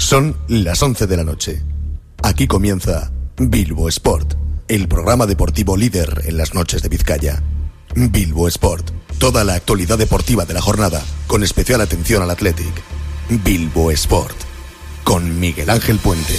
Son las 11 de la noche. Aquí comienza Bilbo Sport, el programa deportivo líder en las noches de Vizcaya. Bilbo Sport, toda la actualidad deportiva de la jornada, con especial atención al Athletic. Bilbo Sport, con Miguel Ángel Puente.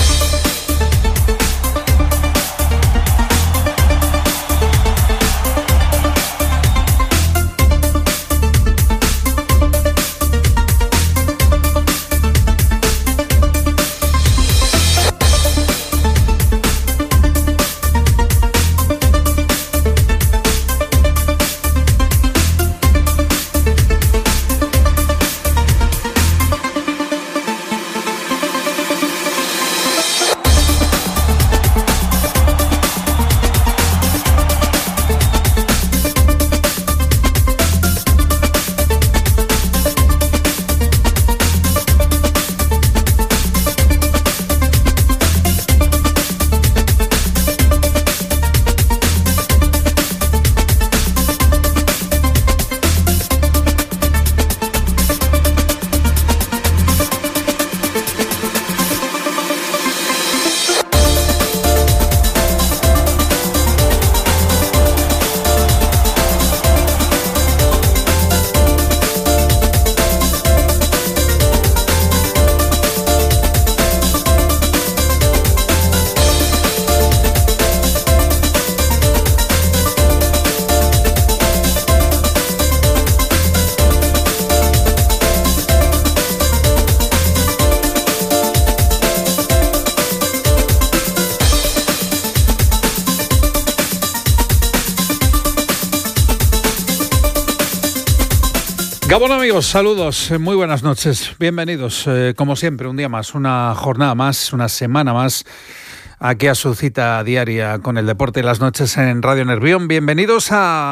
Gabón amigos, saludos, muy buenas noches, bienvenidos, como siempre, un día más, una jornada más, una semana más, aquí a su cita diaria con el deporte de las noches en Radio Nervión. Bienvenidos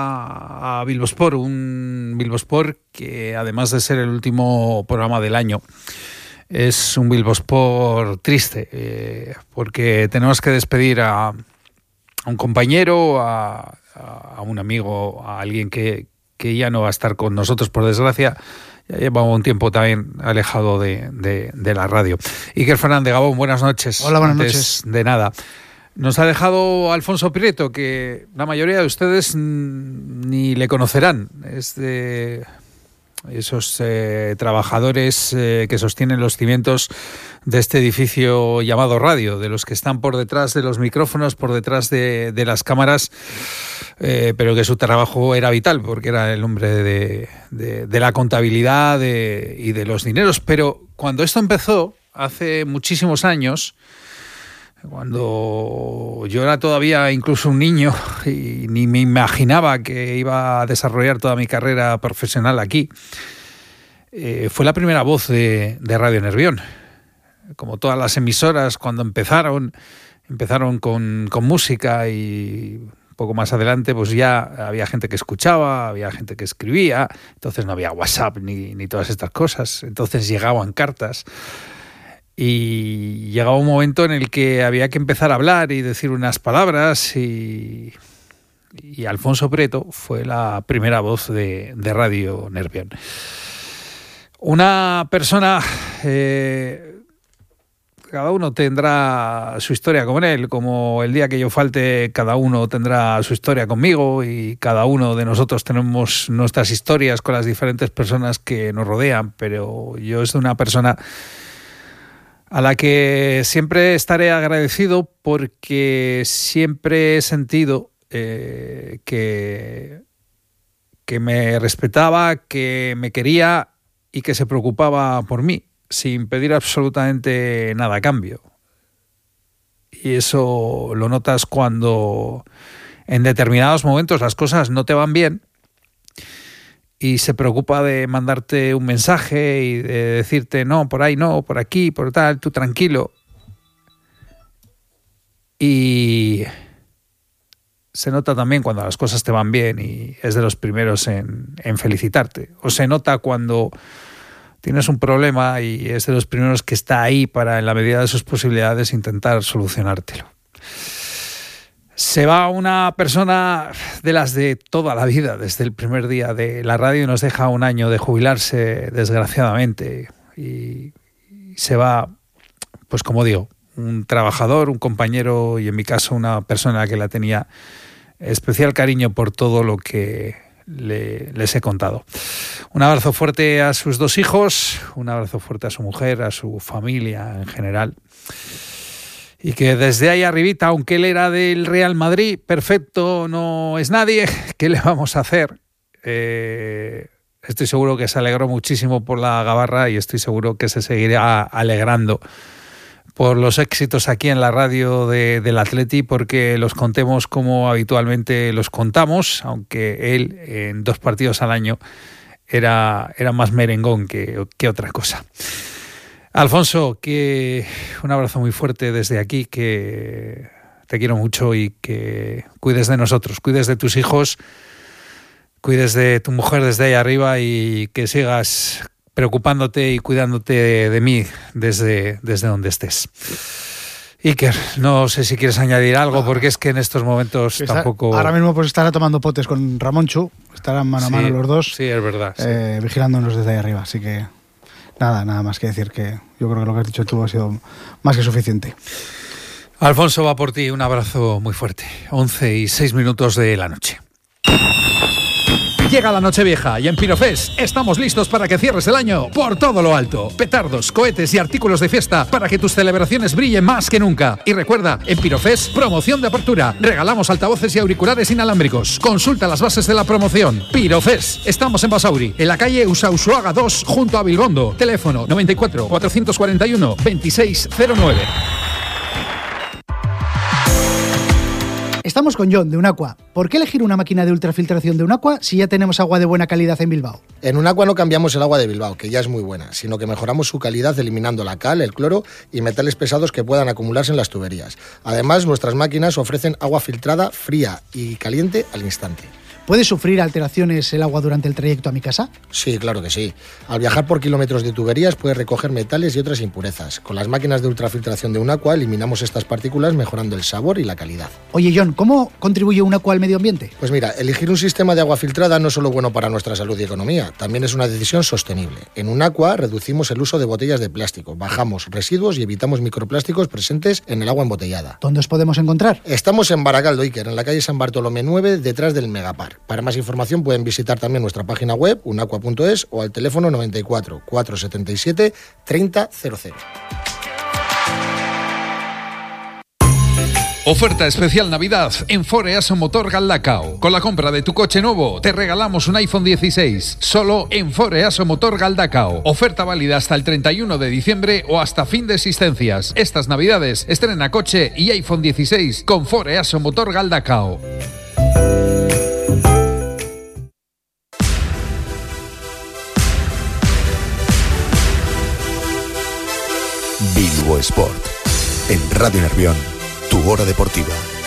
a Bilbo Sport, un Bilbo Sport que además de ser el último programa del año, es un Bilbo Sport triste, porque tenemos que despedir a un compañero, a un amigo, a alguien que ya no va a estar con nosotros, por desgracia. Ya lleva un tiempo también alejado de la radio. Iker Fernández, Gabón, buenas noches. Hola, buenas noches. De nada. Nos ha dejado Alfonso Prieto, que la mayoría de ustedes ni le conocerán. Es de esos trabajadores que sostienen los cimientos de este edificio llamado radio, de los que están por detrás de los micrófonos, por detrás de las cámaras, pero que su trabajo era vital, porque era el hombre de la contabilidad y de los dineros. Pero cuando esto empezó, hace muchísimos años, cuando yo era todavía incluso un niño y ni me imaginaba que iba a desarrollar toda mi carrera profesional aquí, fue la primera voz de Radio Nervión. Como todas las emisoras, cuando empezaron con música, y un poco más adelante pues ya había gente que escuchaba, había gente que escribía, entonces no había WhatsApp ni todas estas cosas, entonces llegaban cartas. Y llegaba un momento en el que había que empezar a hablar y decir unas palabras, y Alfonso Prieto fue la primera voz de Radio Nervión. Una persona, cada uno tendrá su historia con él, como el día que yo falte cada uno tendrá su historia conmigo, y cada uno de nosotros tenemos nuestras historias con las diferentes personas que nos rodean, pero yo es de una persona a la que siempre estaré agradecido, porque siempre he sentido que me respetaba, que me quería y que se preocupaba por mí, sin pedir absolutamente nada a cambio. Y eso lo notas cuando en determinados momentos las cosas no te van bien, y se preocupa de mandarte un mensaje y de decirte no, por ahí no, por aquí, por tal, tú tranquilo. Y se nota también cuando las cosas te van bien, y es de los primeros en felicitarte. O se nota cuando tienes un problema y es de los primeros que está ahí para, en la medida de sus posibilidades, intentar solucionártelo. Se va una persona de las de toda la vida, desde el primer día de la radio, y nos deja un año de jubilarse, desgraciadamente. Y se va pues como digo, un trabajador, un compañero y en mi caso una persona a la que la tenía especial cariño por todo lo que les he contado. Un abrazo fuerte a sus 2 hijos, un abrazo fuerte a su mujer, a su familia en general. Y que desde ahí arribita, aunque él era del Real Madrid, perfecto no es nadie, ¿qué le vamos a hacer? Estoy seguro que se alegró muchísimo por la gabarra y estoy seguro que se seguirá alegrando por los éxitos aquí en la radio del Atleti, porque los contemos como habitualmente los contamos, aunque él en 2 partidos al año era más merengón que otra cosa. Alfonso, que un abrazo muy fuerte desde aquí, que te quiero mucho y que cuides de nosotros, cuides de tus hijos, cuides de tu mujer desde ahí arriba y que sigas preocupándote y cuidándote de mí desde donde estés. Iker, no sé si quieres añadir algo, porque es que en estos momentos tampoco... Ahora mismo pues estará tomando potes con Ramonchu, estarán mano a mano los dos. Sí, es verdad. Sí. Vigilándonos desde ahí arriba, así que... Nada más que decir, que yo creo que lo que has dicho tú ha sido más que suficiente. Alfonso, va por ti, un abrazo muy fuerte. 11:06 de la noche. Llega la Nochevieja y en Pirofest estamos listos para que cierres el año por todo lo alto. Petardos, cohetes y artículos de fiesta para que tus celebraciones brillen más que nunca. Y recuerda, en Pirofest, promoción de apertura. Regalamos altavoces y auriculares inalámbricos. Consulta las bases de la promoción. Pirofest. Estamos en Basauri, en la calle Usaussuaga 2, junto a Bilbondo. Teléfono 94 441 2609. Estamos con John de Unaqua. ¿Por qué elegir una máquina de ultrafiltración de Unaqua si ya tenemos agua de buena calidad en Bilbao? En Unaqua no cambiamos el agua de Bilbao, que ya es muy buena, sino que mejoramos su calidad eliminando la cal, el cloro y metales pesados que puedan acumularse en las tuberías. Además, nuestras máquinas ofrecen agua filtrada, fría y caliente al instante. ¿Puede sufrir alteraciones el agua durante el trayecto a mi casa? Sí, claro que sí. Al viajar por kilómetros de tuberías puedes recoger metales y otras impurezas. Con las máquinas de ultrafiltración de Unaqua eliminamos estas partículas mejorando el sabor y la calidad. Oye, John, ¿cómo contribuye Unaqua al medio ambiente? Pues mira, elegir un sistema de agua filtrada no es solo bueno para nuestra salud y economía, también es una decisión sostenible. En Unaqua reducimos el uso de botellas de plástico, bajamos residuos y evitamos microplásticos presentes en el agua embotellada. ¿Dónde os podemos encontrar? Estamos en Barakaldo, Iker, en la calle San Bartolomé 9, detrás del Megapar. Para más información pueden visitar también nuestra página web, unaqua.es, o al teléfono 94 477 3000. Oferta especial Navidad en Foreaso Motor Galdacao. Con la compra de tu coche nuevo te regalamos un iPhone 16. Solo en Foreaso Motor Galdacao. Oferta válida hasta el 31 de diciembre o hasta fin de existencias. Estas Navidades estrena coche y iPhone 16 con Foreaso Motor Galdacao. Bilbo Sport. En Radio Nervión, tu hora deportiva.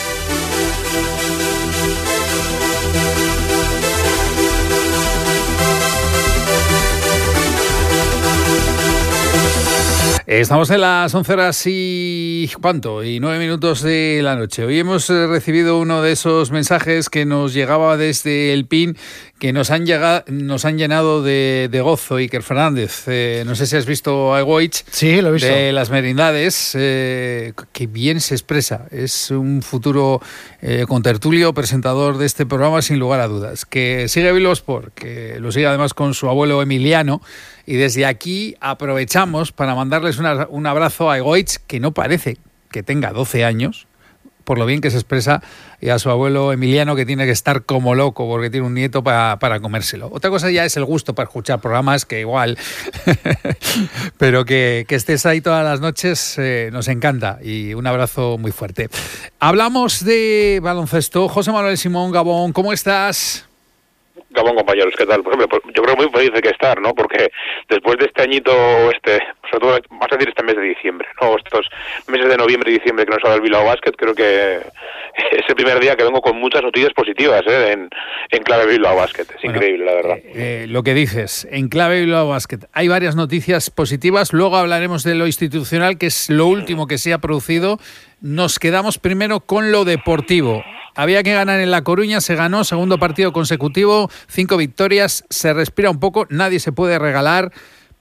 Estamos en las 11:00 y... ¿cuánto? Y 9 minutos de la noche. Hoy hemos recibido uno de esos mensajes que nos llegaba desde el PIN, que nos han llenado de gozo. Iker Fernández, no sé si has visto a Egoich. Sí, lo he visto. De las merindades, que bien se expresa. Es un futuro contertulio, presentador de este programa, sin lugar a dudas. Que sigue Bilbo Sport, que lo sigue además con su abuelo Emiliano. Y desde aquí aprovechamos para mandarles un abrazo a Egoich, que no parece que tenga 12 años, por lo bien que se expresa, y a su abuelo Emiliano, que tiene que estar como loco porque tiene un nieto para comérselo. Otra cosa ya es el gusto para escuchar programas, que igual, pero que estés ahí todas las noches nos encanta, y un abrazo muy fuerte. Hablamos de baloncesto. José Manuel Simón, Gabón, ¿cómo estás? Gabón, compañeros, ¿qué tal? Por ejemplo, yo creo muy feliz de que estar, ¿no? Porque después de este añito, sobre todo, vamos a decir este mes de diciembre, ¿no? Estos meses de noviembre y diciembre que nos ha dado el Bilbao Basket, creo que es el primer día que vengo con muchas noticias positivas, en clave Bilbao Basket. Es increíble, la verdad. Lo que dices, en clave Bilbao Basket, hay varias noticias positivas. Luego hablaremos de lo institucional, que es lo último que se ha producido. Nos quedamos primero con lo deportivo. Había que ganar en La Coruña, se ganó, segundo partido consecutivo, 5 victorias, se respira un poco, nadie se puede regalar,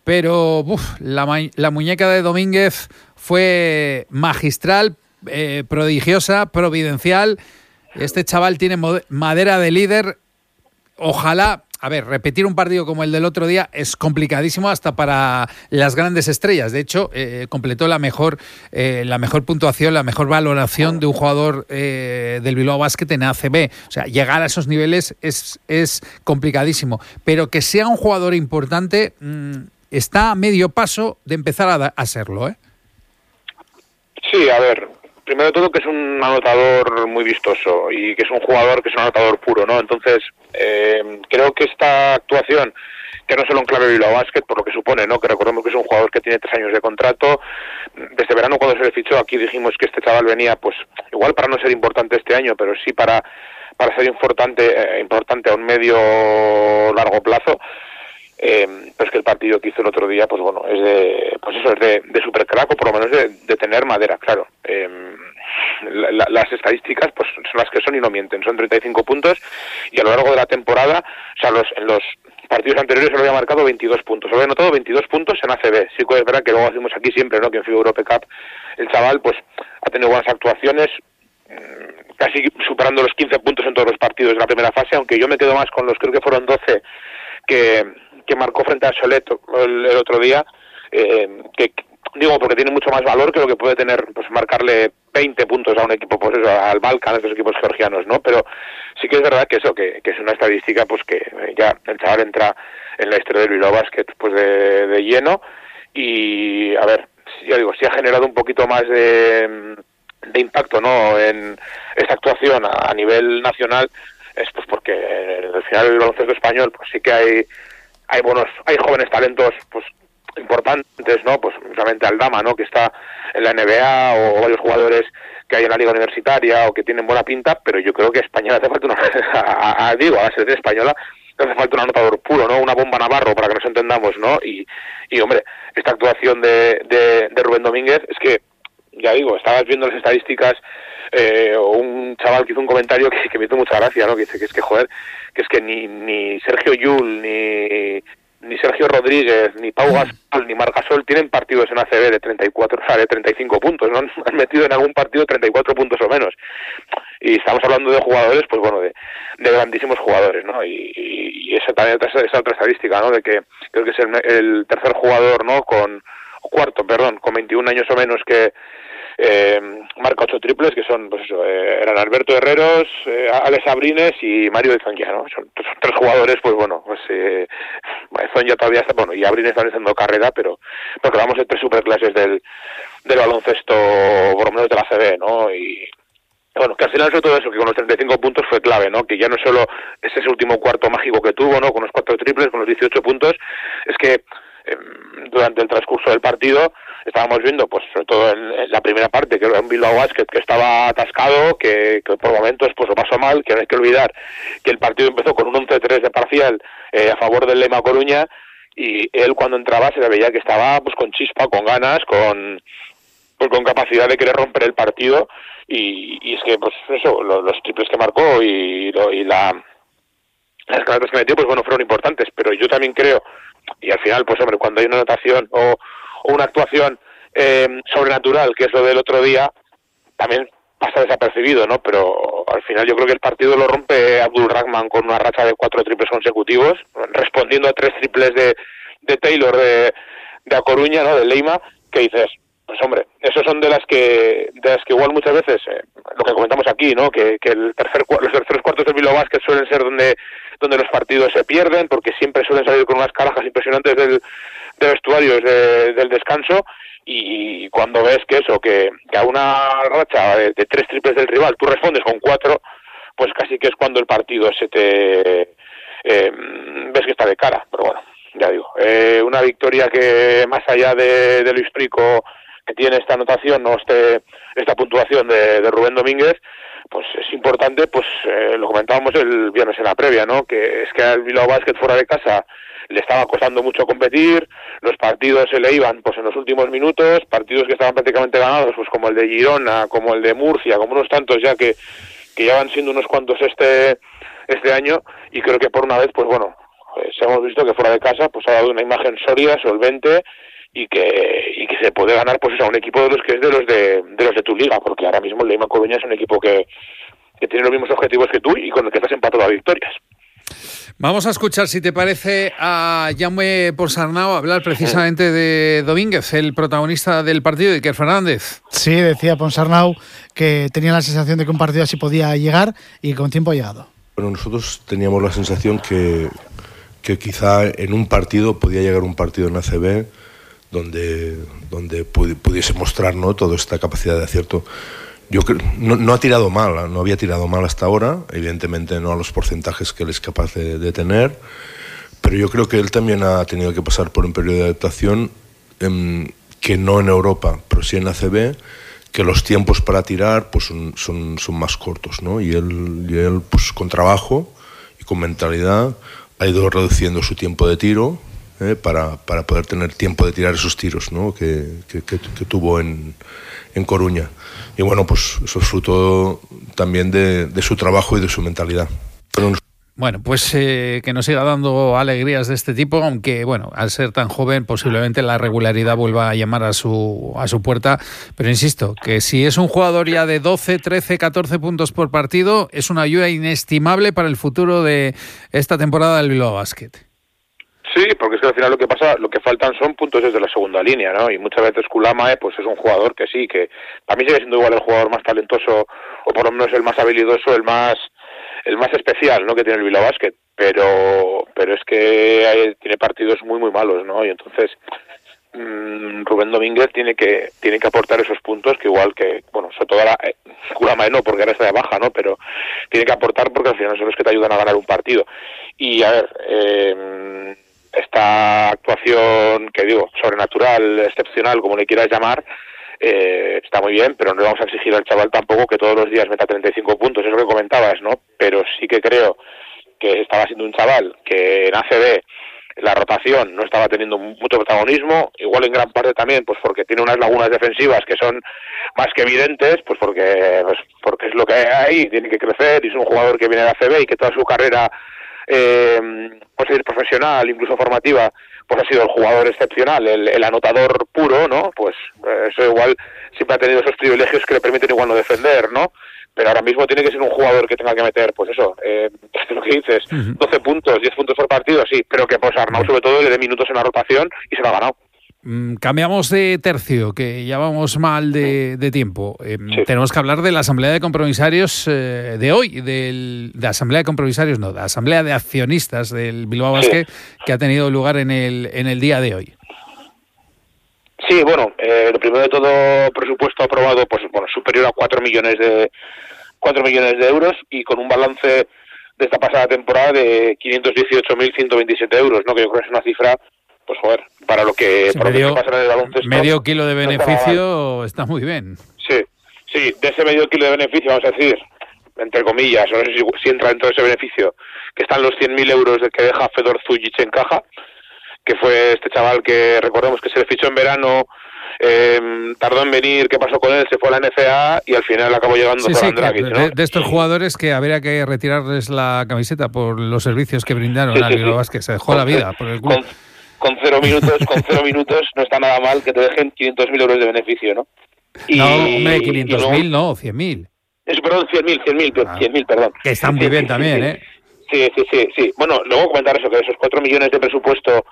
pero la muñeca de Domínguez fue magistral, prodigiosa, providencial. Este chaval tiene madera de líder. Ojalá, a ver, repetir un partido como el del otro día es complicadísimo hasta para las grandes estrellas. De hecho, completó la mejor puntuación, la mejor valoración de un jugador del Bilbao Basket en ACB. O sea, llegar a esos niveles es complicadísimo. Pero que sea un jugador importante, está a medio paso de empezar a serlo, ¿eh? Sí, a ver, primero de todo que es un anotador muy vistoso y que es un jugador que es un anotador puro, ¿no? Entonces, creo que esta actuación, que no solo en clave Bilbao Basket, por lo que supone, ¿no? Que recordemos que es un jugador que tiene 3 años de contrato. Desde verano, cuando se le fichó, aquí dijimos que este chaval venía, pues, igual para no ser importante este año, pero sí para ser importante a un medio largo plazo. Pero es que el partido que hizo el otro día, pues bueno, es de super crack, o por lo menos de tener madera, claro. Las estadísticas pues son las que son y no mienten, son 35 puntos, y a lo largo de la temporada, o sea, en los partidos anteriores se lo había marcado 22 puntos, se lo había anotado 22 puntos en ACB. Sí que es verdad que luego hacemos aquí siempre, ¿no?, que en FIBA Europe Cup el chaval pues ha tenido buenas actuaciones, casi superando los 15 puntos en todos los partidos de la primera fase, aunque yo me quedo más con los, creo que fueron 12 que marcó frente a Solet el otro día, que digo porque tiene mucho más valor que lo que puede tener pues marcarle 20 puntos a un equipo, pues eso, al Balkan, a estos equipos georgianos, ¿no? Pero sí que es verdad que eso, que es una estadística pues que ya el chaval entra en la historia del Bilbao Basket pues de lleno, y a ver, ya digo, sí ha generado un poquito más de impacto, ¿no?, en esta actuación a nivel nacional, es pues porque al final el baloncesto español pues sí que hay jóvenes talentos pues importantes, ¿no? Pues justamente Aldama, ¿no?, que está en la NBA, o varios jugadores que hay en la liga universitaria o que tienen buena pinta, pero yo creo que a España le hace falta a la selección española le hace falta un anotador puro, ¿no?, una bomba Navarro, para que nos entendamos, ¿no? Y hombre, esta actuación de Rubén Domínguez, es que ya digo, estabas viendo las estadísticas, o un chaval que hizo un comentario que me hizo mucha gracia, ¿no?, que dice que es que, joder, que es que ni Sergio Llull, ni Sergio Rodríguez, ni Pau Gasol, ni Marc Gasol tienen partidos en ACB de 34, o sea, de 35 puntos, ¿no? Han metido en algún partido 34 puntos o menos. Y estamos hablando de jugadores, pues bueno, de grandísimos jugadores, ¿no? Y esa también esa otra estadística, ¿no?, de que creo que es el tercer jugador, ¿no?, con 21 años o menos que marca 8 triples, que son, pues eso, eran Alberto Herreros, Alex Abrines y Mario de Zonja, ¿no? Son 3 jugadores, pues bueno, pues Zonja todavía está, bueno, y Abrines están haciendo carrera, pero porque vamos de 3 superclases del baloncesto, por lo menos de la CB, ¿no? Y bueno, que al final sobre todo eso, que con los 35 puntos fue clave, ¿no? Que ya no solo ese último cuarto mágico que tuvo, ¿no?, con los 4 triples, con los 18 puntos, es que durante el transcurso del partido estábamos viendo, pues sobre todo en la primera parte, que era un Bilbao Basket que estaba atascado, que por momentos pues lo pasó mal, que no hay que olvidar que el partido empezó con un 11-3 de parcial a favor del Lema Coruña, y él cuando entraba se le veía que estaba pues con chispa, con ganas, con capacidad de querer romper el partido, y es que pues eso, los triples que marcó y las canastas que metió, pues bueno, fueron importantes, pero yo también creo, y al final, pues hombre, cuando hay una anotación o una actuación sobrenatural, que es lo del otro día, también pasa desapercibido, ¿no? Pero al final yo creo que el partido lo rompe Abdul Rahman con una racha de 4 triples consecutivos, respondiendo a 3 triples de Taylor de A Coruña, ¿no?, de Leima, que dices, pues hombre, esos son de las que igual muchas veces, lo que comentamos aquí, ¿no?, que los terceros cuartos del Bilbao Basket suelen ser donde los partidos se pierden, porque siempre suelen salir con unas carajas impresionantes de vestuarios del descanso, y cuando ves que a una racha de 3 triples del rival tú respondes con 4, pues casi que es cuando el partido ves que está de cara. Pero bueno, ya digo, una victoria que más allá de lo histórico que tiene esta anotación, no esta puntuación de Rubén Domínguez, pues es importante, pues lo comentábamos el viernes en la previa, ¿no?, que es que al Bilbao Basket fuera de casa le estaba costando mucho competir, los partidos se le iban pues en los últimos minutos, partidos que estaban prácticamente ganados, pues como el de Girona, como el de Murcia, como unos tantos ya que ya van siendo unos cuantos este año, y creo que por una vez, pues bueno, hemos visto que fuera de casa pues ha dado una imagen sólida, solvente, y que se puede ganar pues a un equipo de los que es de los de tu liga, porque ahora mismo el Lima Coruña es un equipo que tiene los mismos objetivos que tú y con el que estás empatado a victorias. Vamos a escuchar, si te parece, a Jaume Ponsarnau hablar precisamente de Domínguez, el protagonista del partido, de Iker Fernández. Sí, decía Ponsarnau que tenía la sensación de que un partido así podía llegar y con tiempo ha llegado. Bueno, nosotros teníamos la sensación que quizá en un partido podía llegar un partido en ACB donde pudiese mostrar, ¿no?, toda esta capacidad de acierto. Yo creo, no ha tirado mal, no había tirado mal hasta ahora, evidentemente no a los porcentajes que él es capaz de tener, pero yo creo que él también ha tenido que pasar por un periodo de adaptación que no en Europa, pero sí en ACB, que los tiempos para tirar pues son más cortos, ¿no? Y él pues con trabajo y con mentalidad ha ido reduciendo su tiempo de tiro para poder tener tiempo de tirar esos tiros, ¿no?, que tuvo en Coruña. Y bueno, pues eso es fruto también de su trabajo y de su mentalidad. Bueno, pues que nos siga dando alegrías de este tipo, aunque bueno, al ser tan joven posiblemente la regularidad vuelva a llamar a su puerta, pero insisto, que si es un jugador ya de 12, 13, 14 puntos por partido, es una ayuda inestimable para el futuro de esta temporada del Bilbao Basket. Sí, porque es que al final lo que faltan son puntos desde la segunda línea, ¿no? Y muchas veces Kulamae pues es un jugador que sí, que para mí sigue siendo igual el jugador más talentoso, o por lo menos el más habilidoso, el más especial, ¿no?, que tiene el Bilbao Basket, pero es que tiene partidos muy muy malos, ¿no? Y entonces Rubén Domínguez tiene que aportar esos puntos, que igual que, bueno, sobre todo Kulamae no, porque ahora está de baja, ¿no? Pero tiene que aportar porque al final son los que te ayudan a ganar un partido. Y a ver, esta actuación, que digo, sobrenatural, excepcional, como le quieras llamar, está muy bien, pero no le vamos a exigir al chaval tampoco que todos los días meta 35 puntos, es lo que comentabas, ¿no? Pero sí que creo que estaba siendo un chaval que en ACB la rotación no estaba teniendo mucho protagonismo, igual en gran parte también pues porque tiene unas lagunas defensivas que son más que evidentes, pues porque es lo que hay, tiene que crecer, y es un jugador que viene de ACB y que toda su carrera pues ir profesional, incluso formativa, pues ha sido el jugador excepcional, el anotador puro, ¿no? Pues eso igual siempre ha tenido esos privilegios que le permiten igual no defender, ¿no? Pero ahora mismo tiene que ser un jugador que tenga que meter, pues eso, lo que dices, 12 puntos, 10 puntos por partido, sí, pero que pues Arnau sobre todo le dé minutos en la rotación y se lo ha ganado. Cambiamos de tercio, que ya vamos mal de tiempo. Sí. Tenemos que hablar de la asamblea de compromisarios de hoy, de asamblea de compromisarios, no, de la asamblea de accionistas del Bilbao Basket, que ha tenido lugar en el día de hoy. Sí, bueno, lo primero de todo, presupuesto aprobado, pues bueno, superior a 4 millones de euros, y con un balance de esta pasada temporada de 518.127 euros, ¿no? Que yo creo que es una cifra, pues joder, para lo que pasa en el baloncesto. Medio kilo de beneficio está muy bien. Sí, de ese medio kilo de beneficio, vamos a decir, entre comillas, no sé si entra dentro de ese beneficio, que están los 100.000 euros que deja Fedor Zujic en caja, que fue este chaval que recordemos que se le fichó en verano, tardó en venir, ¿qué pasó con él? Se fue a la NCAA y al final acabó llegando Zoran Dragic, ¿no? De estos jugadores que habría que retirarles la camiseta por los servicios que brindaron al Bilbao Basket, se dejó la vida por el club. Con 0 minutos no está nada mal que te dejen 500.000 euros de beneficio, ¿no? No, hombre, 500.000 no, 100.000. Perdón, 100.000, perdón. Que están muy bien también, ¿eh? Sí. Bueno, luego comentar eso, que esos 4 millones de presupuesto,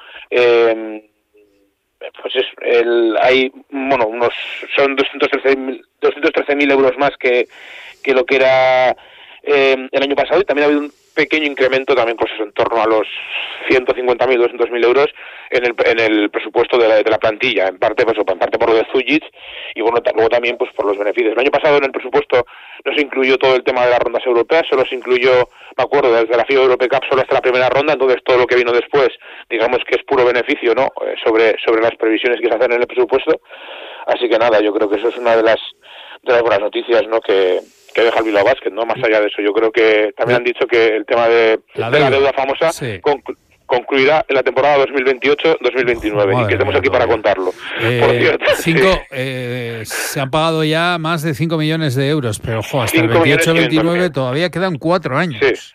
pues hay, bueno, son 213.000 euros más que lo que era el año pasado, y también ha habido un pequeño incremento también, pues eso, en torno a los 150.000, 200.000 euros en el presupuesto de la plantilla, en parte por lo de Zujic, y bueno, luego también pues por los beneficios. El año pasado en el presupuesto no se incluyó todo el tema de las rondas europeas, solo se incluyó, me acuerdo, desde la FIBA Europe Cup solo hasta la primera ronda, entonces todo lo que vino después, digamos que es puro beneficio, ¿no? Sobre las previsiones que se hacen en el presupuesto. Así que nada, yo creo que eso es una de las buenas noticias, ¿no? Que deja el Bilbao Basket, ¿no? Más allá de eso, yo creo que también han dicho que el tema de la deuda famosa concluirá en la temporada 2028-2029, y que estemos aquí para contarlo. Por cierto, se han pagado ya más de 5 millones de euros, pero ojo, hasta el 28-29 todavía quedan 4 años.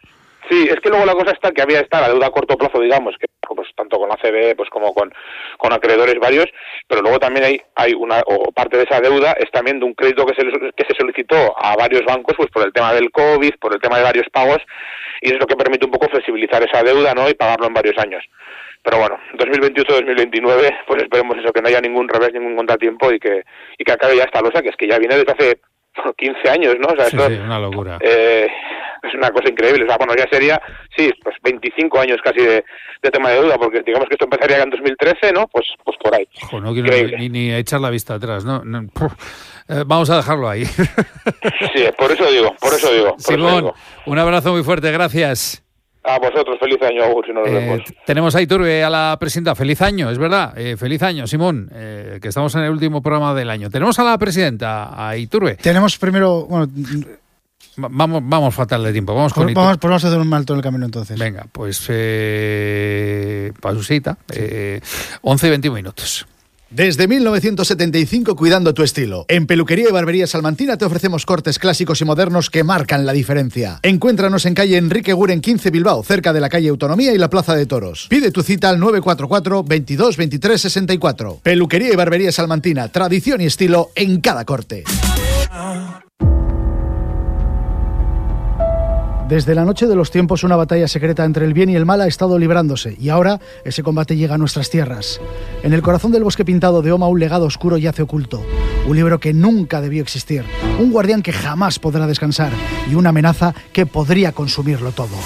Sí, es que luego la cosa está que había la deuda a corto plazo, digamos, que pues tanto con ACB pues como con acreedores varios, pero luego también hay una, o parte de esa deuda es también de un crédito que se solicitó a varios bancos pues por el tema del COVID, por el tema de varios pagos, y es lo que permite un poco flexibilizar esa deuda, ¿no? Y pagarlo en varios años. Pero bueno, 2028-2029, pues esperemos eso, que no haya ningún revés, ningún contratiempo y que acabe ya esta losa, que es que ya viene desde hace 15 años, ¿no? O sea, sí, esto, sí, una locura. Es una cosa increíble. O sea, bueno, ya sería, sí, pues 25 años casi de tema de deuda, porque digamos que esto empezaría en 2013, ¿no? Pues por ahí. Ojo, no quiero ni echar la vista atrás, ¿no? Vamos a dejarlo ahí. Sí, por eso digo. Simón, un abrazo muy fuerte, gracias. A vosotros, feliz año, Agur, si no nos vemos. Tenemos a Iturbe, a la presidenta. Feliz año, es verdad. Feliz año, Simón, que estamos en el último programa del año. Tenemos a la presidenta, a Iturbe. Tenemos primero... Bueno, vamos fatal de tiempo. Vamos con Iturbe. Vamos a hacer un alto en el camino entonces. Venga, pues pausita. 11 y 21 minutos. Desde 1975 cuidando tu estilo. En Peluquería y Barbería Salmantina te ofrecemos cortes clásicos y modernos que marcan la diferencia. Encuéntranos en calle Enrique Guren 15 Bilbao, cerca de la calle Autonomía y la Plaza de Toros. Pide tu cita al 944 22 23 64. Peluquería y Barbería Salmantina, tradición y estilo en cada corte. Desde la noche de los tiempos, una batalla secreta entre el bien y el mal ha estado librándose, y ahora ese combate llega a nuestras tierras. En el corazón del bosque pintado de Oma, un legado oscuro yace oculto. Un libro que nunca debió existir, un guardián que jamás podrá descansar, y una amenaza que podría consumirlo todo.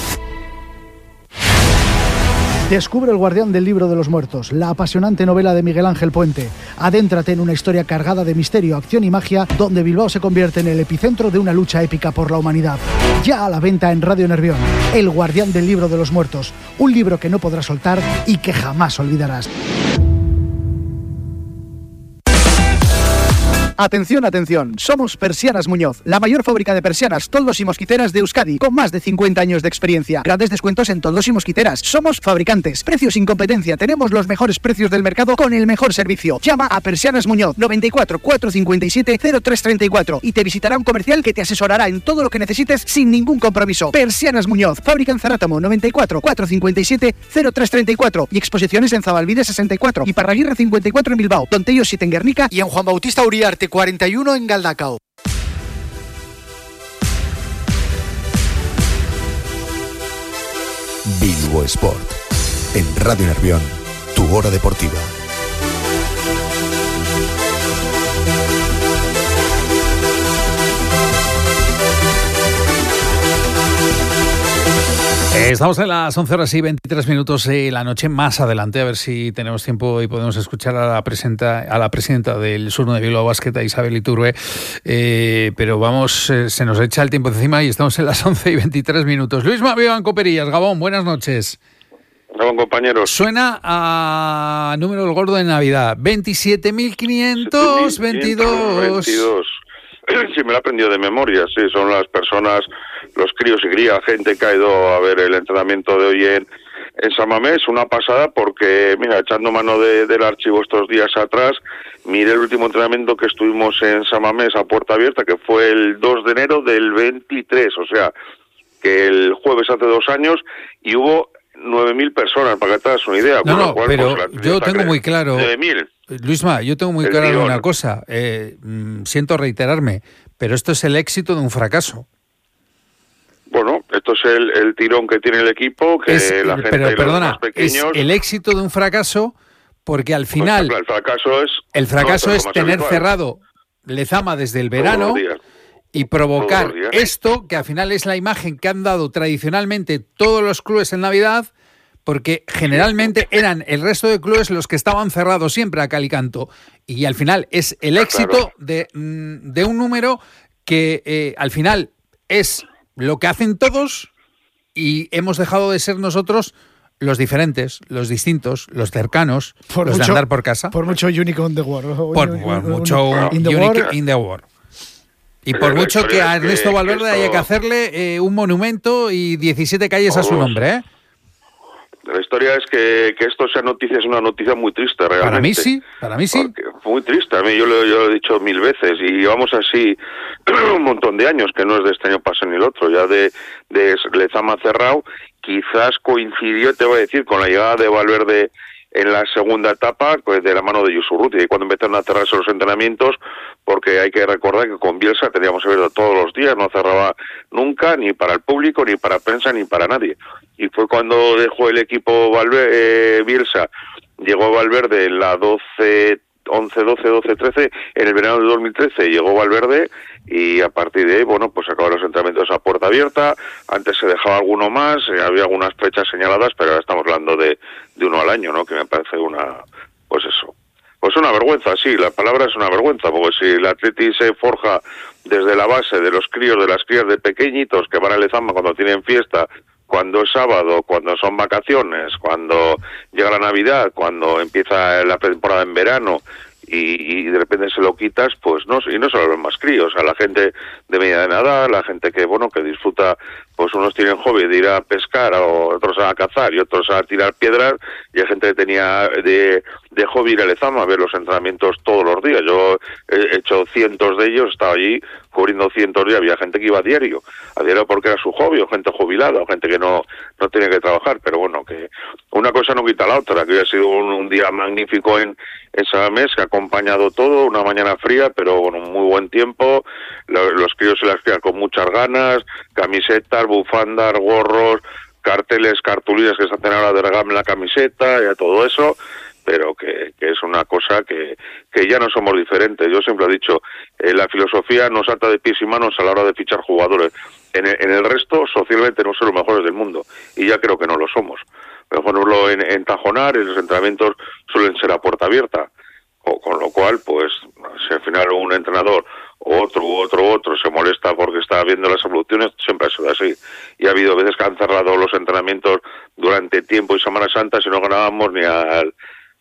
Descubre El guardián del libro de los muertos, la apasionante novela de Miguel Ángel Puente. Adéntrate en una historia cargada de misterio, acción y magia, donde Bilbao se convierte en el epicentro de una lucha épica por la humanidad. Ya a la venta en Radio Nervión, El guardián del libro de los muertos, un libro que no podrás soltar y que jamás olvidarás. Atención, atención, somos Persianas Muñoz, la mayor fábrica de persianas, toldos y mosquiteras de Euskadi, con más de 50 años de experiencia. Grandes descuentos en toldos y mosquiteras. Somos fabricantes, precios sin competencia, tenemos los mejores precios del mercado con el mejor servicio. Llama a Persianas Muñoz, 94 457 0334 y te visitará un comercial que te asesorará en todo lo que necesites sin ningún compromiso. Persianas Muñoz, fábrica en Zarátamo, 94 457 0334 y exposiciones en Zabalbide 64 y Parraguirre 54 en Bilbao, Tontello 7 en Guernica y en Juan Bautista Uriarte 41 en Galdacao. Bilbo Sport. En Radio Nervión, tu hora deportiva. Estamos en las 11 horas y 23 minutos de la noche. Más adelante, a ver si tenemos tiempo y podemos escuchar a la presidenta del Surno de Bilbao Basket, a Isabel Iturbe. Pero vamos, se nos echa el tiempo encima y estamos en las 11 y 23 minutos. Luis Mavián Coperillas, Gabón, buenas noches. Gabón, compañeros. Suena a número del gordo de Navidad. 27.522. Sí, me lo he aprendido de memoria, sí, son las personas, los críos y cría, gente que ha ido a ver el entrenamiento de hoy en San Mamés, una pasada porque, mira, echando mano del archivo estos días atrás, miré el último entrenamiento que estuvimos en San Mamés a puerta abierta, que fue el 2 de enero del 23, o sea, que el jueves hace 2 años, y hubo 9.000 personas, para que te hagas una idea. No, pero pues, yo tengo muy claro... 9.000. Luisma, yo tengo muy claro una cosa, siento reiterarme, pero esto es el éxito de un fracaso. Bueno, esto es el tirón que tiene el equipo, que la gente pero, y los más pequeños... es el éxito de un fracaso porque al final... Pues, el fracaso es tener cerrado Lezama desde el verano y provocar esto, que al final es la imagen que han dado tradicionalmente todos los clubes en Navidad, porque generalmente eran el resto de clubes los que estaban cerrados siempre a cal y canto, y al final es el éxito de un número que al final es lo que hacen todos y hemos dejado de ser nosotros los diferentes, los distintos, los cercanos, los de andar por casa. Por mucho Unique on the World. Por mucho Unique in the World. Y por mucho que a Ernesto Valverde haya que hacerle un monumento y 17 calles a su nombre, ¿eh? La historia es que esto sea noticia, es una noticia muy triste realmente. Para mí sí. Muy triste, a mí yo lo he dicho 1000 veces y vamos así un montón de años, que no es de este año pasado ni el otro, ya de Lezama cerrado, quizás coincidió, te voy a decir, con la llegada de Valverde en la segunda etapa, pues de la mano de Yusu Urrutia, y cuando empezaron a cerrarse los entrenamientos, porque hay que recordar que con Bielsa teníamos abierto todos los días, no cerraba nunca, ni para el público, ni para prensa, ni para nadie. Y fue cuando dejó el equipo Bielsa, llegó Valverde en la 11-12-13, en el verano de 2013 llegó Valverde y a partir de ahí, bueno, pues acabaron los entrenamientos a puerta abierta. Antes se dejaba alguno más, había algunas fechas señaladas, pero ahora estamos hablando de uno al año, ¿no? Que me parece una vergüenza, sí, la palabra es una vergüenza, porque si el Atleti se forja desde la base de los críos, de las crías de pequeñitos que van a Lezama cuando tienen fiesta, cuando es sábado, cuando son vacaciones, cuando llega la Navidad, cuando empieza la temporada en verano y de repente se lo quitas, pues no, y no solo los más críos, a la gente de media de nada, la gente que, bueno, que disfruta, pues unos tienen hobby de ir a pescar, o otros a cazar y otros a tirar piedras, y hay gente que tenía de hobby ir a Lezama a ver los entrenamientos todos los días. Yo he hecho cientos de ellos, estaba allí cubriendo cientos de días, había gente que iba a diario porque era su hobby, o gente jubilada, o gente que no tenía que trabajar, pero bueno, que una cosa no quita la otra, que hoy ha sido un día magnífico en San Mamés, que ha acompañado todo, una mañana fría, pero bueno, muy buen tiempo, los críos y las crías con muchas ganas, camisetas, bufandas, gorros, carteles, cartulinas que se hacen ahora de regalo en la camiseta, y todo eso, pero que es una cosa que ya no somos diferentes. Yo siempre he dicho, la filosofía nos ata de pies y manos a la hora de fichar jugadores. En el resto, socialmente, no son los mejores del mundo, y ya creo que no lo somos. Por ejemplo, en Tajonar, los entrenamientos suelen ser a puerta abierta, con lo cual, pues, si al final un entrenador otro se molesta porque está viendo las evoluciones, siempre ha sido así. Y ha habido veces que han cerrado los entrenamientos durante tiempo y Semana Santa si no ganábamos ni al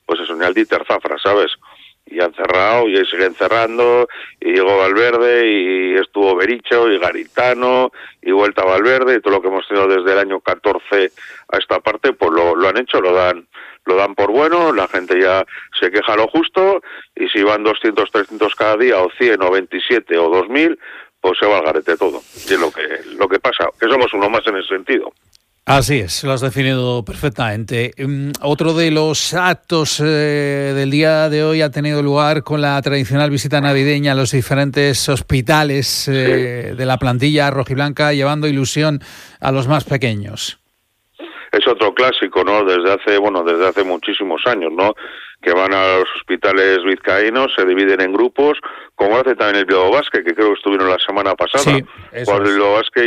Dieter Zafra, ¿sabes? Y han cerrado y siguen cerrando, y llegó Valverde y estuvo Bericho y Garitano y vuelta a Valverde, y todo lo que hemos tenido desde el año 14 a esta parte, pues lo han hecho, lo dan por bueno, la gente ya se queja lo justo, y si van 200, 300 cada día, o 100, o 27, o 2000, pues se va al garete todo. Y es lo que pasa, que somos uno más en ese sentido. Así es, lo has definido perfectamente. Otro de los actos del día de hoy ha tenido lugar con la tradicional visita navideña a los diferentes hospitales de la plantilla rojiblanca, llevando ilusión a los más pequeños. Es otro clásico, ¿no? Desde hace muchísimos años, ¿no? Que van a los hospitales vizcaínos, se dividen en grupos, como hace también el Bilbao Basket, que creo que estuvieron la semana pasada. Sí, eso es. El Bilbao Basket,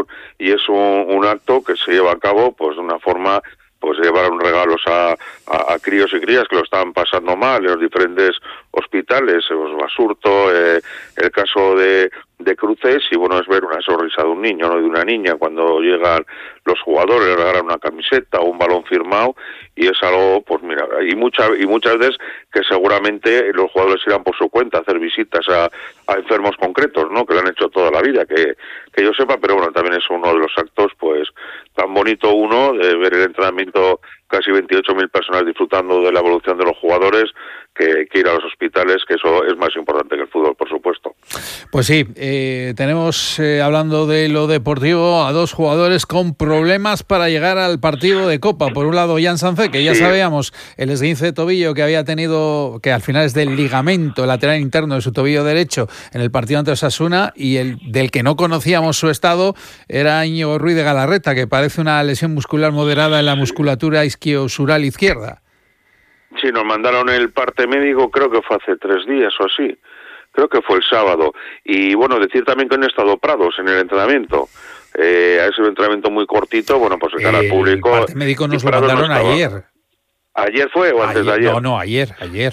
y es un acto que se lleva a cabo, pues, de una forma, pues, llevar un regalos a críos y crías que lo estaban pasando mal en los diferentes hospitales, Basurto, el caso de Cruces, y bueno, es ver una sonrisa de un niño, no de una niña, cuando llegan los jugadores, le regalan una camiseta o un balón firmado, y es algo, pues mira, y muchas veces que seguramente los jugadores irán por su cuenta a hacer visitas a enfermos concretos, ¿no? Que lo han hecho toda la vida, que yo sepa, pero bueno, también es uno de los actos, pues, tan bonito uno, de ver el entrenamiento, casi 28.000 personas disfrutando de la evolución de los jugadores, que ir a los hospitales, que eso es más importante que el fútbol, por supuesto. Pues sí, tenemos, hablando de lo deportivo, a dos jugadores con problemas para llegar al partido de Copa. Por un lado, Jan Sanfe, que ya sabíamos el esguince de tobillo que había tenido, que al final es del ligamento lateral interno de su tobillo derecho en el partido ante Osasuna, y el del que no conocíamos su estado era Íñigo Ruiz de Galarreta, que parece una lesión muscular moderada en la musculatura isquiosural izquierda. Sí, nos mandaron el parte médico, creo que fue hace 3 días o así. Creo que fue el sábado. Y bueno, decir también que han estado Prados en el entrenamiento. Ha sido un entrenamiento muy cortito, bueno, pues el cara al público. El parte médico nos lo mandaron ayer. ¿Ayer fue o antes de ayer? No, ayer.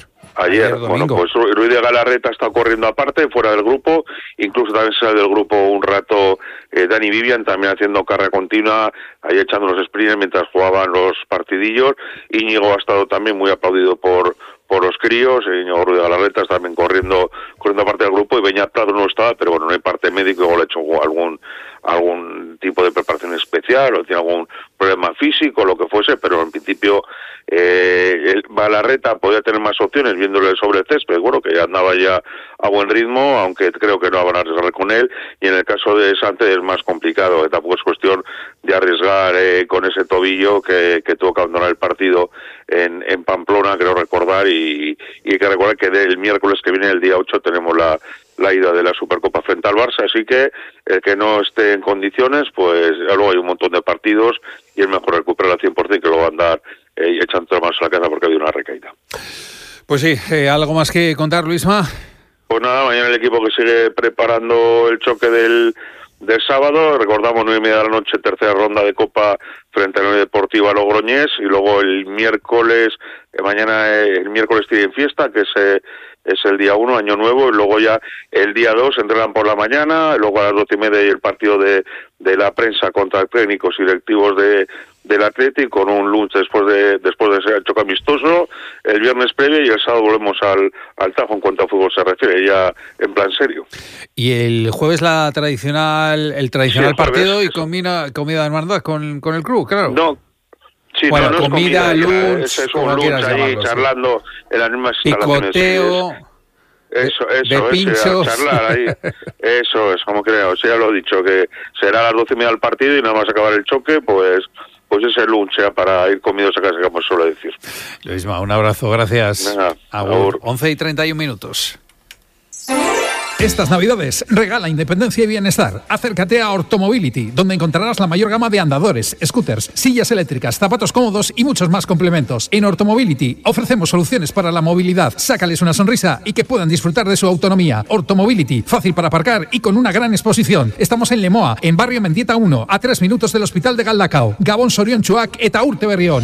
Ayer, bueno, pues Ruiz de Galarreta está corriendo aparte, fuera del grupo, incluso también sale del grupo un rato Dani Vivian, también haciendo carrera continua, ahí echando los sprints mientras jugaban los partidillos. Íñigo ha estado también muy aplaudido por los críos, Íñigo Ruiz de Galarreta también corriendo aparte del grupo, y Beñat Prado no estaba, pero bueno, no hay parte médico, igual ha hecho algún tipo de preparación especial o tiene algún problema físico, lo que fuese, pero en principio Balarreta podía tener más opciones viéndole sobre el césped, bueno, que ya andaba ya a buen ritmo, aunque creo que no van a arriesgar con él, y en el caso de Sante es más complicado, que tampoco es cuestión de arriesgar con ese tobillo que tuvo que abandonar el partido en Pamplona, creo recordar, y hay que recordar que el miércoles que viene, el día 8, tenemos la ida de la Supercopa frente al Barça, así que el que no esté en condiciones, pues ya luego hay un montón de partidos y es mejor recuperar al 100% que luego andar echando manos a la casa porque ha habido una recaída. Pues sí, ¿algo más que contar, Luisma? Pues nada, mañana el equipo que sigue preparando el choque del sábado, recordamos 9:30 de la noche, tercera ronda de Copa frente a la Unión Deportiva Logroñés, y luego el miércoles, el miércoles tienen fiesta, que es el día 1, Año Nuevo, y luego ya el día 2 entrenan por la mañana, luego a las 12:30 y el partido de la prensa contra técnicos y directivos del Athletic, con un lunch después de ese choque amistoso, el viernes previo, y el sábado volvemos al Tajo en cuanto a fútbol se refiere, ya en plan serio. Y el jueves el tradicional sí, partido, y comida de hermandad con el club, claro. No. Sí, bueno, no es comida, lunch, es un lunch ahí charlando en las mismas instalaciones. Picoteo, Eso, pinchos. charlar ahí. Eso es, como creo, ya lo he dicho, que será a las 12:30 del partido y nada más acabar el choque, pues ese lunch para ir comidos a casa, como suelo decir. Luisma, un abrazo, gracias. Venga, agur. 11:31. Estas Navidades regala independencia y bienestar. Acércate a Ortomobility, donde encontrarás la mayor gama de andadores, scooters, sillas eléctricas, zapatos cómodos y muchos más complementos. En Ortomobility ofrecemos soluciones para la movilidad. Sácales una sonrisa y que puedan disfrutar de su autonomía. Ortomobility, fácil para aparcar y con una gran exposición. Estamos en Lemoa, en Barrio Mendieta 1, a 3 minutos del Hospital de Galdacao. Gabón Sorión Chuac eta Urte Berrión.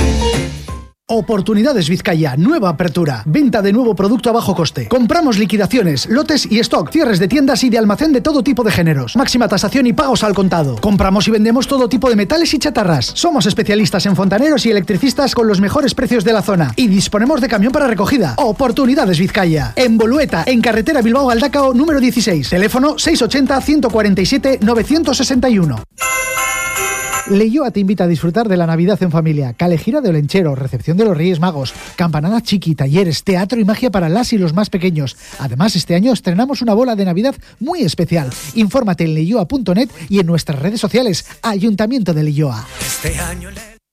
Oportunidades Vizcaya, nueva apertura. Venta de nuevo producto a bajo coste. Compramos liquidaciones, lotes y stock, cierres de tiendas y de almacén de todo tipo de géneros. Máxima tasación y pagos al contado. Compramos y vendemos todo tipo de metales y chatarras. Somos especialistas en fontaneros y electricistas con los mejores precios de la zona. Y disponemos de camión para recogida. Oportunidades Vizcaya. En Bolueta, en carretera Bilbao-Galdacao, número 16. Teléfono 680-147-961. Leioa te invita a disfrutar de la Navidad en familia. Calejira de Olenchero, recepción de los Reyes Magos, campanada chiqui, talleres, teatro y magia para las y los más pequeños. Además, este año estrenamos una bola de Navidad muy especial. Infórmate en leioa.net y en nuestras redes sociales. Ayuntamiento de Leioa. Este año...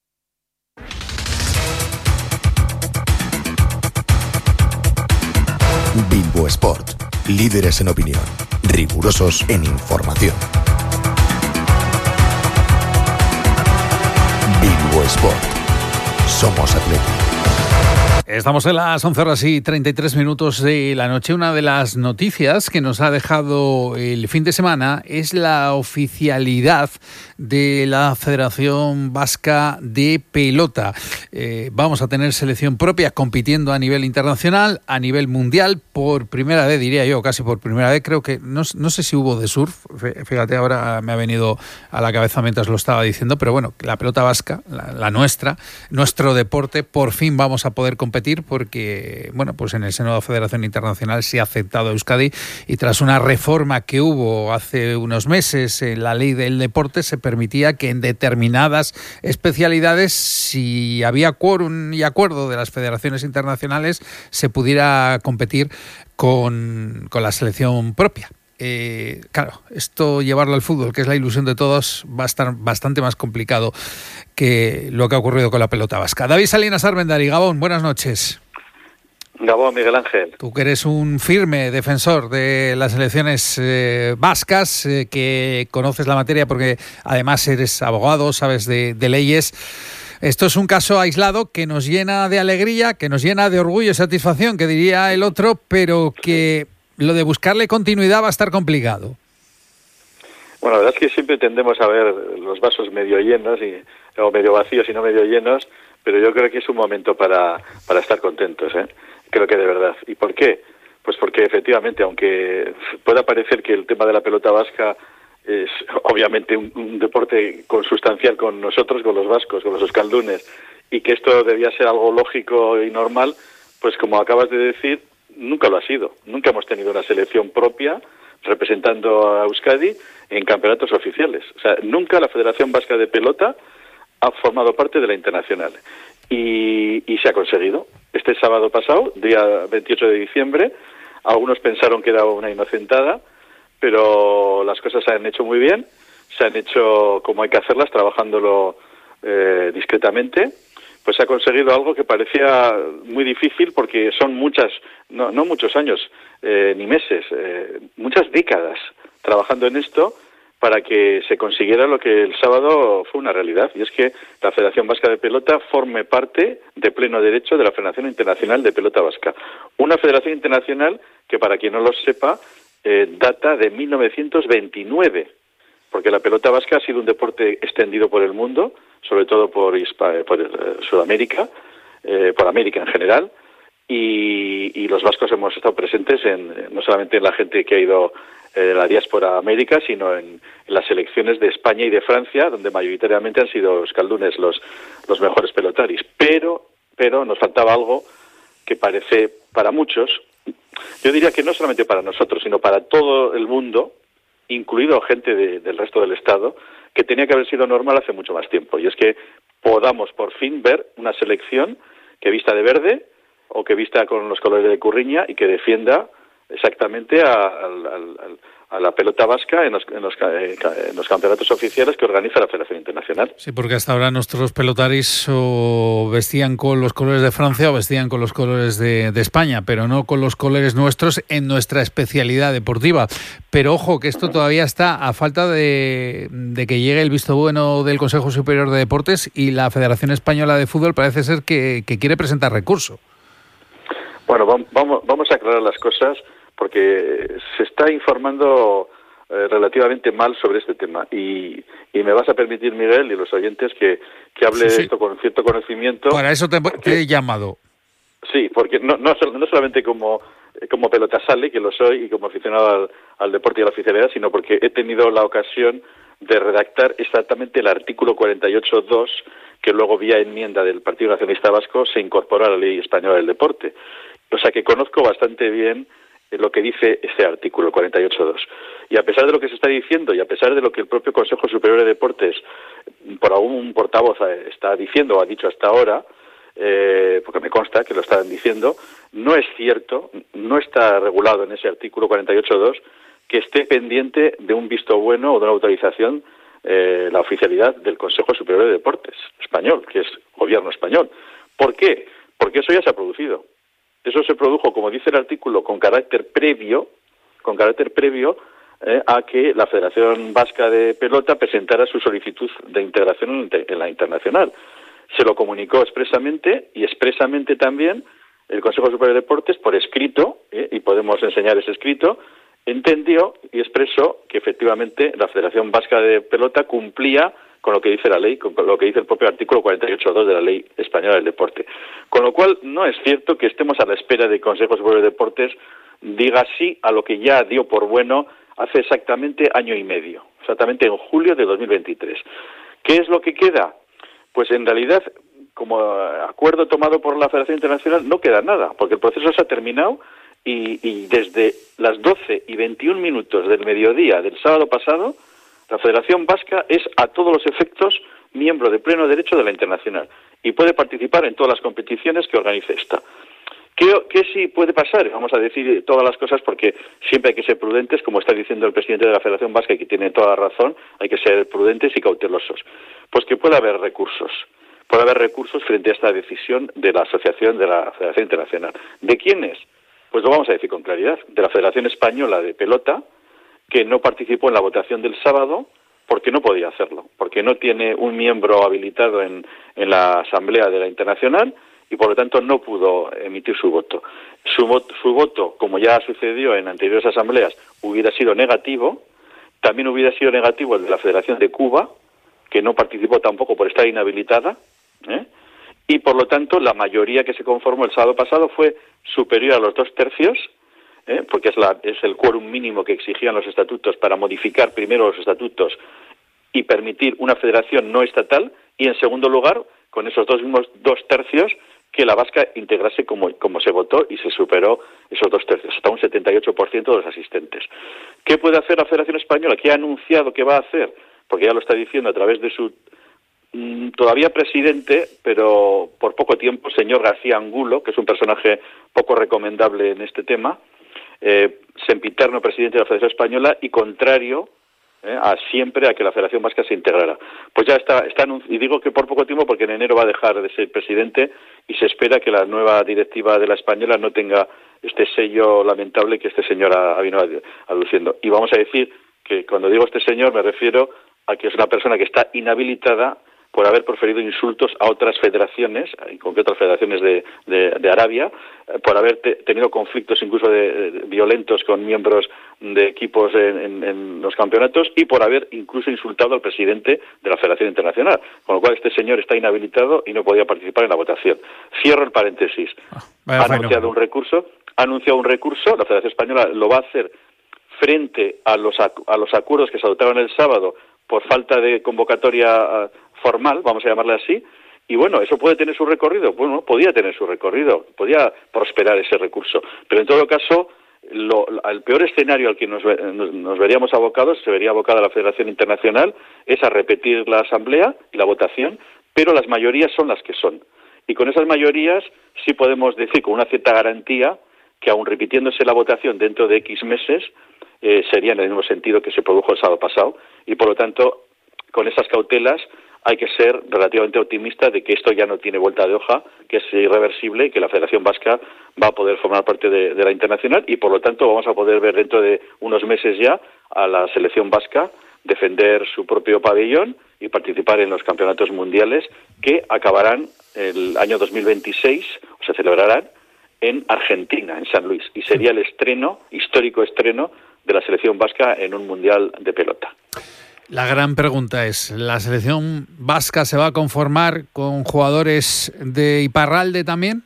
Bilbo Sport. Líderes en opinión. Rigurosos en información. Bilbo Sport. Somos Atlético. Estamos en las 11:33 de la noche. Una de las noticias que nos ha dejado el fin de semana es la oficialidad de la Federación Vasca de Pelota. Vamos a tener selección propia compitiendo a nivel internacional, a nivel mundial, por primera vez, diría yo, casi por primera vez. Creo que, no sé si hubo de surf, fíjate, ahora me ha venido a la cabeza mientras lo estaba diciendo, pero bueno, la pelota vasca, la nuestra, nuestro deporte, por fin vamos a poder competir porque, bueno, pues en el seno de la Federación Internacional se ha aceptado a Euskadi, y tras una reforma que hubo hace unos meses en la ley del deporte, se permitía que en determinadas especialidades, si había quórum y acuerdo de las federaciones internacionales, se pudiera competir con la selección propia. Claro, esto llevarlo al fútbol, que es la ilusión de todos, va a estar bastante más complicado que lo que ha ocurrido con la pelota vasca. David Salinas Armendari, Gabón, buenas noches. Gabón, Miguel Ángel. Tú que eres un firme defensor de las selecciones vascas, que conoces la materia porque además eres abogado, sabes de leyes. Esto es un caso aislado que nos llena de alegría, que nos llena de orgullo y satisfacción, que diría el otro, pero que lo de buscarle continuidad va a estar complicado. Bueno, la verdad es que siempre tendemos a ver los vasos medio llenos o medio vacíos y no medio llenos, pero yo creo que es un momento para estar contentos, ¿eh? Creo que de verdad. ¿Y por qué? Pues porque efectivamente, aunque pueda parecer que el tema de la pelota vasca es obviamente un deporte consustancial con nosotros, con los vascos, con los euskaldunes, y que esto debía ser algo lógico y normal, pues como acabas de decir, nunca lo ha sido. Nunca hemos tenido una selección propia, representando a Euskadi en campeonatos oficiales. O sea, nunca la Federación Vasca de Pelota ha formado parte de la internacional. Y se ha conseguido. Este sábado pasado, día 28 de diciembre, algunos pensaron que era una inocentada, pero las cosas se han hecho muy bien, se han hecho como hay que hacerlas, trabajándolo discretamente. Pues se ha conseguido algo que parecía muy difícil porque son muchas, no muchos años, ni meses, muchas décadas trabajando en esto para que se consiguiera lo que el sábado fue una realidad, y es que la Federación Vasca de Pelota forme parte de pleno derecho de la Federación Internacional de Pelota Vasca. Una federación internacional que, para quien no lo sepa, data de 1929, porque la pelota vasca ha sido un deporte extendido por el mundo, sobre todo por Sudamérica, por América en general, y los vascos hemos estado presentes no solamente en la gente que ha ido de la diáspora a América, sino en las selecciones de España y de Francia, donde mayoritariamente han sido euskaldunes los mejores pelotaris. Pero nos faltaba algo que parece para muchos, yo diría que no solamente para nosotros, sino para todo el mundo, incluido gente del resto del Estado, que tenía que haber sido normal hace mucho más tiempo. Y es que podamos por fin ver una selección que vista de verde o que vista con los colores de Curriña y que defienda exactamente a la pelota vasca en los campeonatos oficiales que organiza la Federación Internacional. Sí, porque hasta ahora nuestros pelotaris o vestían con los colores de Francia o vestían con los colores de España, pero no con los colores nuestros en nuestra especialidad deportiva. Pero ojo, que esto todavía está a falta de que llegue el visto bueno del Consejo Superior de Deportes, y la Federación Española de Fútbol parece ser que quiere presentar recurso. Bueno, vamos a aclarar las cosas, porque se está informando relativamente mal sobre este tema, y me vas a permitir, Miguel, y los oyentes, que hable de esto con cierto conocimiento. Para eso te he llamado. Sí, porque no solamente como pelotasale, que lo soy, y como aficionado al deporte y a la oficialidad, sino porque he tenido la ocasión de redactar exactamente el artículo 48.2, que luego, vía enmienda del Partido Nacionalista Vasco, se incorporó a la Ley Española del Deporte. O sea que conozco bastante bien lo que dice este artículo 48.2. Y a pesar de lo que se está diciendo, y a pesar de lo que el propio Consejo Superior de Deportes, por algún portavoz, está diciendo o ha dicho hasta ahora, porque me consta que lo están diciendo, no es cierto, no está regulado en ese artículo 48.2 que esté pendiente de un visto bueno o de una autorización la oficialidad del Consejo Superior de Deportes español, que es gobierno español. ¿Por qué? Porque eso ya se ha producido. Eso se produjo, como dice el artículo, con carácter previo a que la Federación Vasca de Pelota presentara su solicitud de integración en la internacional. Se lo comunicó expresamente, y expresamente también el Consejo Superior de Deportes, por escrito, y podemos enseñar ese escrito, entendió y expresó que efectivamente la Federación Vasca de Pelota cumplía con lo que dice la ley, con lo que dice el propio artículo 48.2 de la Ley Española del Deporte. Con lo cual, no es cierto que estemos a la espera de que el Consejo Superior de Deportes diga sí a lo que ya dio por bueno hace exactamente año y medio, exactamente en julio de 2023. ¿Qué es lo que queda? Pues en realidad, como acuerdo tomado por la Federación Internacional, no queda nada, porque el proceso se ha terminado, y desde las 12:21 del mediodía del sábado pasado, la Federación Vasca es a todos los efectos miembro de pleno derecho de la Internacional y puede participar en todas las competiciones que organice esta. ¿Qué sí puede pasar? Vamos a decir todas las cosas, porque siempre hay que ser prudentes, como está diciendo el presidente de la Federación Vasca, y que tiene toda la razón, hay que ser prudentes y cautelosos. Pues que puede haber recursos. Puede haber recursos frente a esta decisión de la Asociación de la Federación Internacional. ¿De quiénes? Pues lo vamos a decir con claridad. De la Federación Española de Pelota, que no participó en la votación del sábado porque no podía hacerlo, porque no tiene un miembro habilitado en la Asamblea de la Internacional, y por lo tanto no pudo emitir su voto. Su voto, como ya sucedió en anteriores asambleas, hubiera sido negativo. También hubiera sido negativo el de la Federación de Cuba, que no participó tampoco por estar inhabilitada, y por lo tanto la mayoría que se conformó el sábado pasado fue superior a los 2/3, porque es el quórum mínimo que exigían los estatutos para modificar primero los estatutos y permitir una federación no estatal, y en segundo lugar, con esos mismos 2/3, que la vasca integrase como se votó y se superó esos 2/3, hasta un 78% de los asistentes. ¿Qué puede hacer la Federación Española? ¿Qué ha anunciado que va a hacer? Porque ya lo está diciendo a través de su todavía presidente, pero por poco tiempo, señor García Angulo, que es un personaje poco recomendable en este tema, sempiterno presidente de la Federación Española y contrario siempre a que la Federación Vasca se integrara. Pues ya está y digo que por poco tiempo porque en enero va a dejar de ser presidente y se espera que la nueva directiva de la Española no tenga este sello lamentable que este señor ha venido aduciendo. Y vamos a decir que cuando digo este señor me refiero a que es una persona que está inhabilitada por haber proferido insultos a otras federaciones, en concreto a federaciones de Arabia, por haber tenido conflictos incluso violentos con miembros de equipos en los campeonatos y por haber incluso insultado al presidente de la Federación Internacional, con lo cual este señor está inhabilitado y no podía participar en la votación. Cierro el paréntesis. Ha anunciado un recurso, la Federación Española lo va a hacer frente a los acuerdos que se adoptaron el sábado por falta de convocatoria formal, vamos a llamarle así, y bueno, ¿eso puede tener su recorrido? Bueno, podía tener su recorrido, podía prosperar ese recurso, pero en todo caso, el peor escenario al que nos veríamos abocados, se vería abocada la Federación Internacional, es a repetir la asamblea y la votación, pero las mayorías son las que son, y con esas mayorías sí podemos decir con una cierta garantía que aun repitiéndose la votación dentro de X meses, sería en el mismo sentido que se produjo el sábado pasado, y por lo tanto, con esas cautelas, hay que ser relativamente optimista de que esto ya no tiene vuelta de hoja, que es irreversible y que la Federación Vasca va a poder formar parte de la internacional y por lo tanto vamos a poder ver dentro de unos meses ya a la selección vasca defender su propio pabellón y participar en los campeonatos mundiales que acabarán el año 2026 o se celebrarán en Argentina, en San Luis, y sería el histórico estreno de la selección vasca en un mundial de pelota. La gran pregunta es, ¿la selección vasca se va a conformar con jugadores de Iparralde también?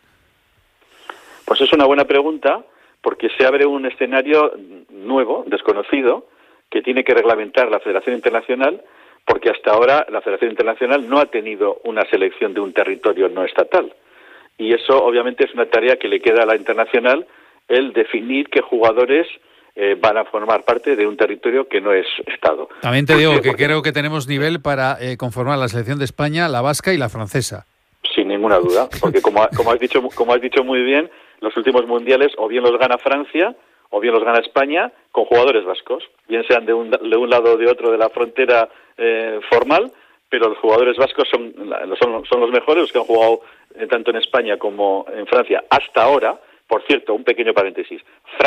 Pues es una buena pregunta, porque se abre un escenario nuevo, desconocido, que tiene que reglamentar la Federación Internacional, porque hasta ahora la Federación Internacional no ha tenido una selección de un territorio no estatal. Y eso obviamente es una tarea que le queda a la Internacional, el definir qué jugadores van a formar parte de un territorio que no es Estado. También te digo que creo que tenemos nivel para conformar la selección de España, la vasca y la francesa. Sin ninguna duda, porque como has dicho muy bien, los últimos mundiales o bien los gana Francia o bien los gana España con jugadores vascos, bien sean de un lado o de otro de la frontera formal, pero los jugadores vascos son los mejores, los que han jugado tanto en España como en Francia hasta ahora. Por cierto, un pequeño paréntesis,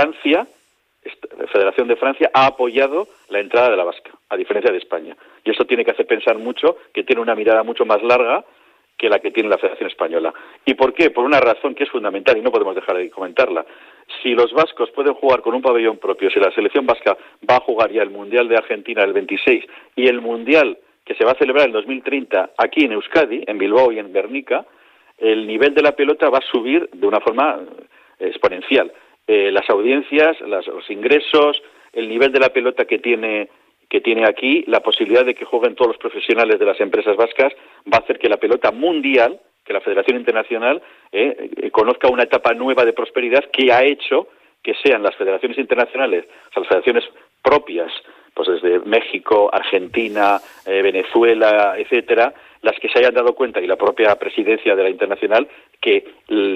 la Federación de Francia ha apoyado la entrada de la vasca, a diferencia de España. Y eso tiene que hacer pensar mucho, que tiene una mirada mucho más larga que la que tiene la Federación Española. ¿Y por qué? Por una razón que es fundamental y no podemos dejar de comentarla. Si los vascos pueden jugar con un pabellón propio, si la selección vasca va a jugar ya el Mundial de Argentina el 26 y el Mundial que se va a celebrar en 2030 aquí en Euskadi, en Bilbao y en Gernika, el nivel de la pelota va a subir de una forma exponencial. Las audiencias, los ingresos, el nivel de la pelota que tiene aquí, la posibilidad de que jueguen todos los profesionales de las empresas vascas, va a hacer que la pelota mundial, que la Federación Internacional conozca una etapa nueva de prosperidad que ha hecho que sean las federaciones internacionales, o sea, las federaciones propias, pues desde México, Argentina, Venezuela, etcétera, las que se hayan dado cuenta, y la propia presidencia de la Internacional, que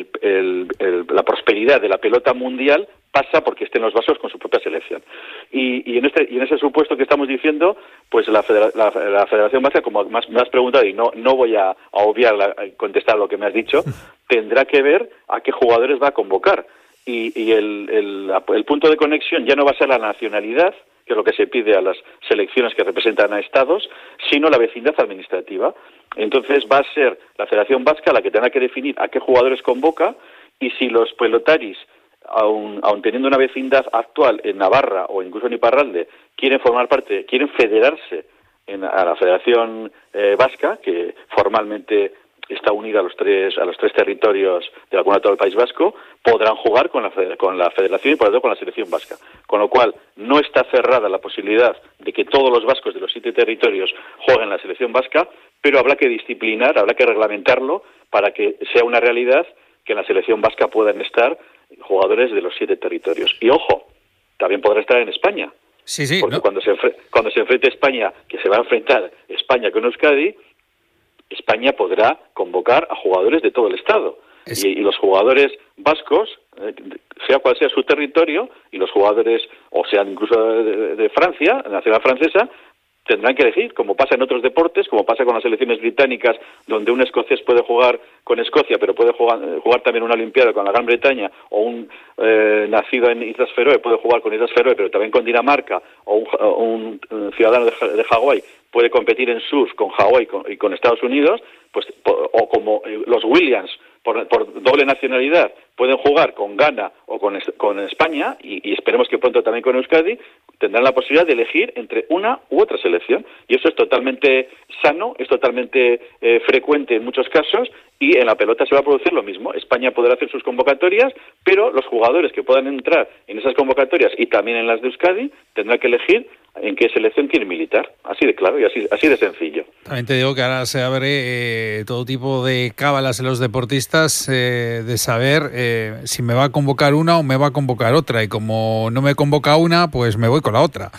la prosperidad de la pelota mundial pasa porque estén los vascos con su propia selección. Y en ese supuesto que estamos diciendo, pues la Federación Vasca, como me has preguntado, y no voy a obviar contestar lo que me has dicho, tendrá que ver a qué jugadores va a convocar. Y el punto de conexión ya no va a ser la nacionalidad, que es lo que se pide a las selecciones que representan a estados, sino la vecindad administrativa. Entonces va a ser la Federación Vasca la que tendrá que definir a qué jugadores convoca, y si los pelotaris, aun teniendo una vecindad actual en Navarra o incluso en Iparralde, quieren formar parte, quieren federarse a la Federación Vasca, que formalmente está unida a los tres territorios de la Comunidad del País Vasco, podrán jugar con la Federación y por lo tanto con la selección vasca. Con lo cual, no está cerrada la posibilidad de que todos los vascos de los 7 territorios jueguen la selección vasca, pero habrá que disciplinar, habrá que reglamentarlo para que sea una realidad que en la selección vasca puedan estar jugadores de los 7 territorios. Y ojo, también podrá estar en España. Sí, porque ¿no? cuando se enfrente España, que se va a enfrentar España con Euskadi, España podrá convocar a jugadores de todo el Estado. Y los jugadores vascos, sea cual sea su territorio, y los jugadores, o sean incluso de Francia, nacional francesa, tendrán que elegir, como pasa en otros deportes, como pasa con las selecciones británicas, donde un escocés puede jugar con Escocia, pero puede jugar también una Olimpiada con la Gran Bretaña, o un nacido en Islas Feroe puede jugar con Islas Feroe, pero también con Dinamarca, o un ciudadano de Hawái puede competir en surf con Hawái y con Estados Unidos, pues, o como los Williams, por doble nacionalidad, pueden jugar con Ghana o con España, y esperemos que pronto también con Euskadi, tendrán la posibilidad de elegir entre una u otra selección. Y eso es totalmente sano, es totalmente frecuente en muchos casos, y en la pelota se va a producir lo mismo. España podrá hacer sus convocatorias, pero los jugadores que puedan entrar en esas convocatorias y también en las de Euskadi tendrán que elegir en qué selección quieren militar. Así de claro y así de sencillo. También te digo que ahora se abre todo tipo de cábalas en los deportistas de saber si me va a convocar una o me va a convocar otra, y como no me convoca una, pues me voy con la otra.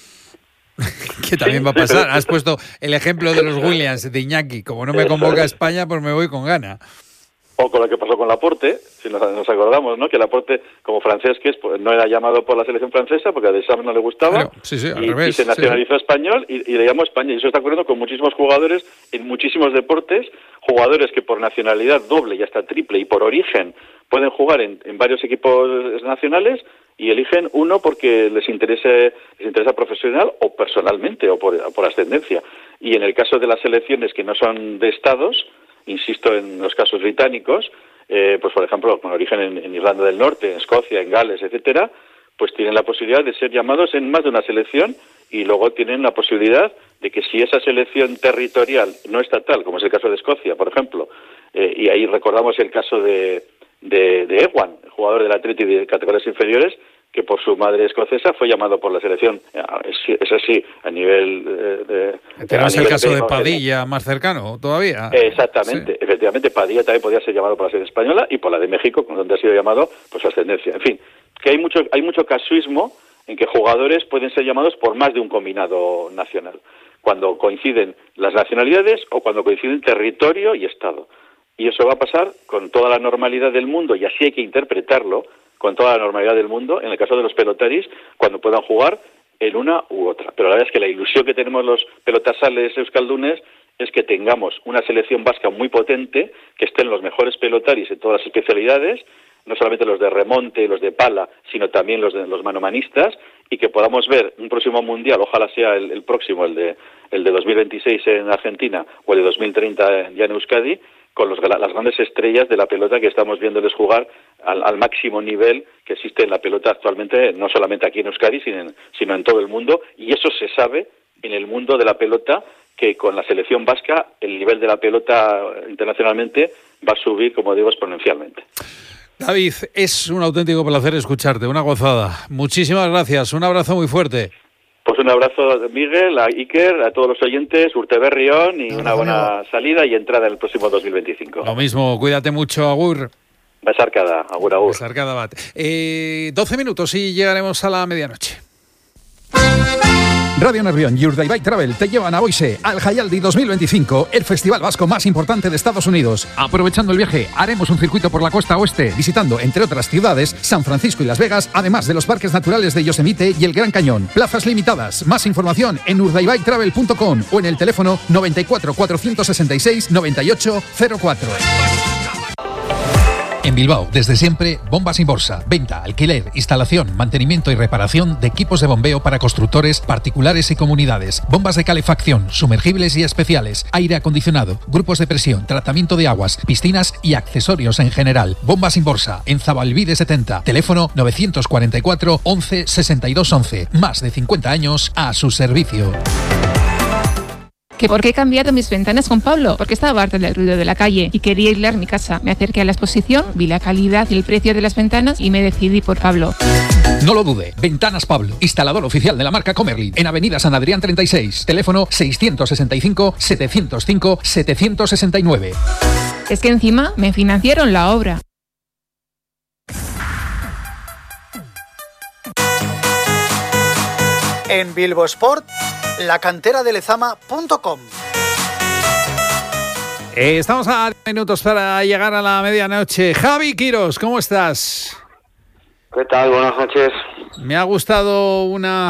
Que también va a pasar. Has puesto el ejemplo de los Williams, de Iñaki. Como no me convoca España, pues me voy con Ghana. O con lo que pasó con Laporte, si nos acordamos, ¿no? Que Laporte, como francés que es, pues, no era llamado por la selección francesa porque a Deschamps no le gustaba. Claro, al revés, y se nacionalizó español y le llamó España. Y eso está ocurriendo con muchísimos jugadores en muchísimos deportes, jugadores que por nacionalidad doble y hasta triple y por origen pueden jugar en varios equipos nacionales y eligen uno porque les interesa profesional o personalmente o por ascendencia. Y en el caso de las selecciones que no son de estados, insisto en los casos británicos, pues por ejemplo con origen en Irlanda del Norte, en Escocia, en Gales, etcétera, pues tienen la posibilidad de ser llamados en más de una selección, y luego tienen la posibilidad de que si esa selección territorial no estatal, como es el caso de Escocia, por ejemplo, y ahí recordamos el caso de Ewan, el jugador del Athletic de categorías inferiores, que por su madre escocesa fue llamado por la selección. Es así, a nivel ¿Tenemos el caso de Padilla más cercano todavía? Exactamente, sí. Efectivamente, Padilla también podía ser llamado por la selección española y por la de México, donde ha sido llamado por su ascendencia. En fin, que hay mucho casuismo en que jugadores pueden ser llamados por más de un combinado nacional, cuando coinciden las nacionalidades o cuando coinciden territorio y Estado. Y eso va a pasar con toda la normalidad del mundo, y así hay que interpretarlo, con toda la normalidad del mundo, en el caso de los pelotaris, cuando puedan jugar en una u otra. Pero la verdad es que la ilusión que tenemos los pelotasales euskaldunes es que tengamos una selección vasca muy potente, que estén los mejores pelotaris en todas las especialidades, no solamente los de remonte, los de pala, sino también los manomanistas, y que podamos ver un próximo mundial, ojalá sea el próximo, el de 2026 en Argentina o el de 2030 ya en Euskadi, con las grandes estrellas de la pelota que estamos viéndoles jugar al máximo nivel que existe en la pelota actualmente, no solamente aquí en Euskadi, sino en todo el mundo. Y eso se sabe en el mundo de la pelota, que con la selección vasca el nivel de la pelota internacionalmente va a subir, como digo, exponencialmente. David, es un auténtico placer escucharte, una gozada. Muchísimas gracias, un abrazo muy fuerte. Pues un abrazo, Miguel, a Iker, a todos los oyentes, Urteberrión, y una buena salida y entrada en el próximo 2025. Lo mismo, cuídate mucho, agur. Besarkada, agur, agur. Besarkada bat. 12 minutos y llegaremos a la medianoche. Radio Nervión y Urdaibai Travel te llevan a Boise, al Jaialdi 2025, el festival vasco más importante de Estados Unidos. Aprovechando el viaje, haremos un circuito por la costa oeste, visitando, entre otras ciudades, San Francisco y Las Vegas, además de los parques naturales de Yosemite y el Gran Cañón. Plazas limitadas. Más información en urdaibaitravel.com o en el teléfono 94 466 9804. En Bilbao, desde siempre, Bombas Inborsa. Venta, alquiler, instalación, mantenimiento y reparación de equipos de bombeo para constructores, particulares y comunidades. Bombas de calefacción, sumergibles y especiales, aire acondicionado, grupos de presión, tratamiento de aguas, piscinas y accesorios en general. Bombas Inborsa, en Zabalbide 70. Teléfono 944 11 62 11. Más de 50 años a su servicio. ¿Que por qué he cambiado mis ventanas con Pablo? Porque estaba harta del ruido de la calle y quería aislar mi casa. Me acerqué a la exposición, vi la calidad y el precio de las ventanas y me decidí por Pablo. No lo dude. Ventanas Pablo, instalador oficial de la marca Comerlin, en Avenida San Adrián 36, teléfono 665-705-769. Es que encima me financiaron la obra. En Bilbo Sport, la cantera de Lezama.com. Estamos a minutos para llegar a la medianoche. Javi Quirós, ¿cómo estás? ¿Qué tal? Buenas noches. Me ha gustado una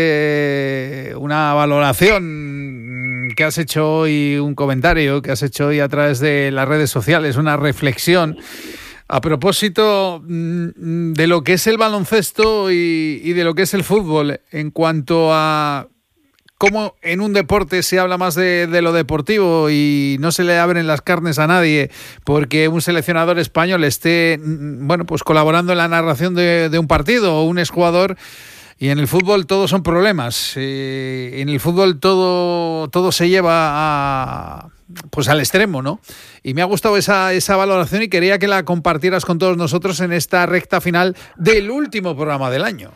valoración que has hecho hoy, un comentario que has hecho hoy a través de las redes sociales, una reflexión a propósito de lo que es el baloncesto y de lo que es el fútbol, en cuanto a cómo en un deporte se habla más de lo deportivo y no se le abren las carnes a nadie porque un seleccionador español esté, bueno, pues colaborando en la narración de un partido o un exjugador. Y en el fútbol todo son problemas. En el fútbol todo se lleva al extremo, ¿no? Y me ha gustado esa valoración y quería que la compartieras con todos nosotros en esta recta final del último programa del año.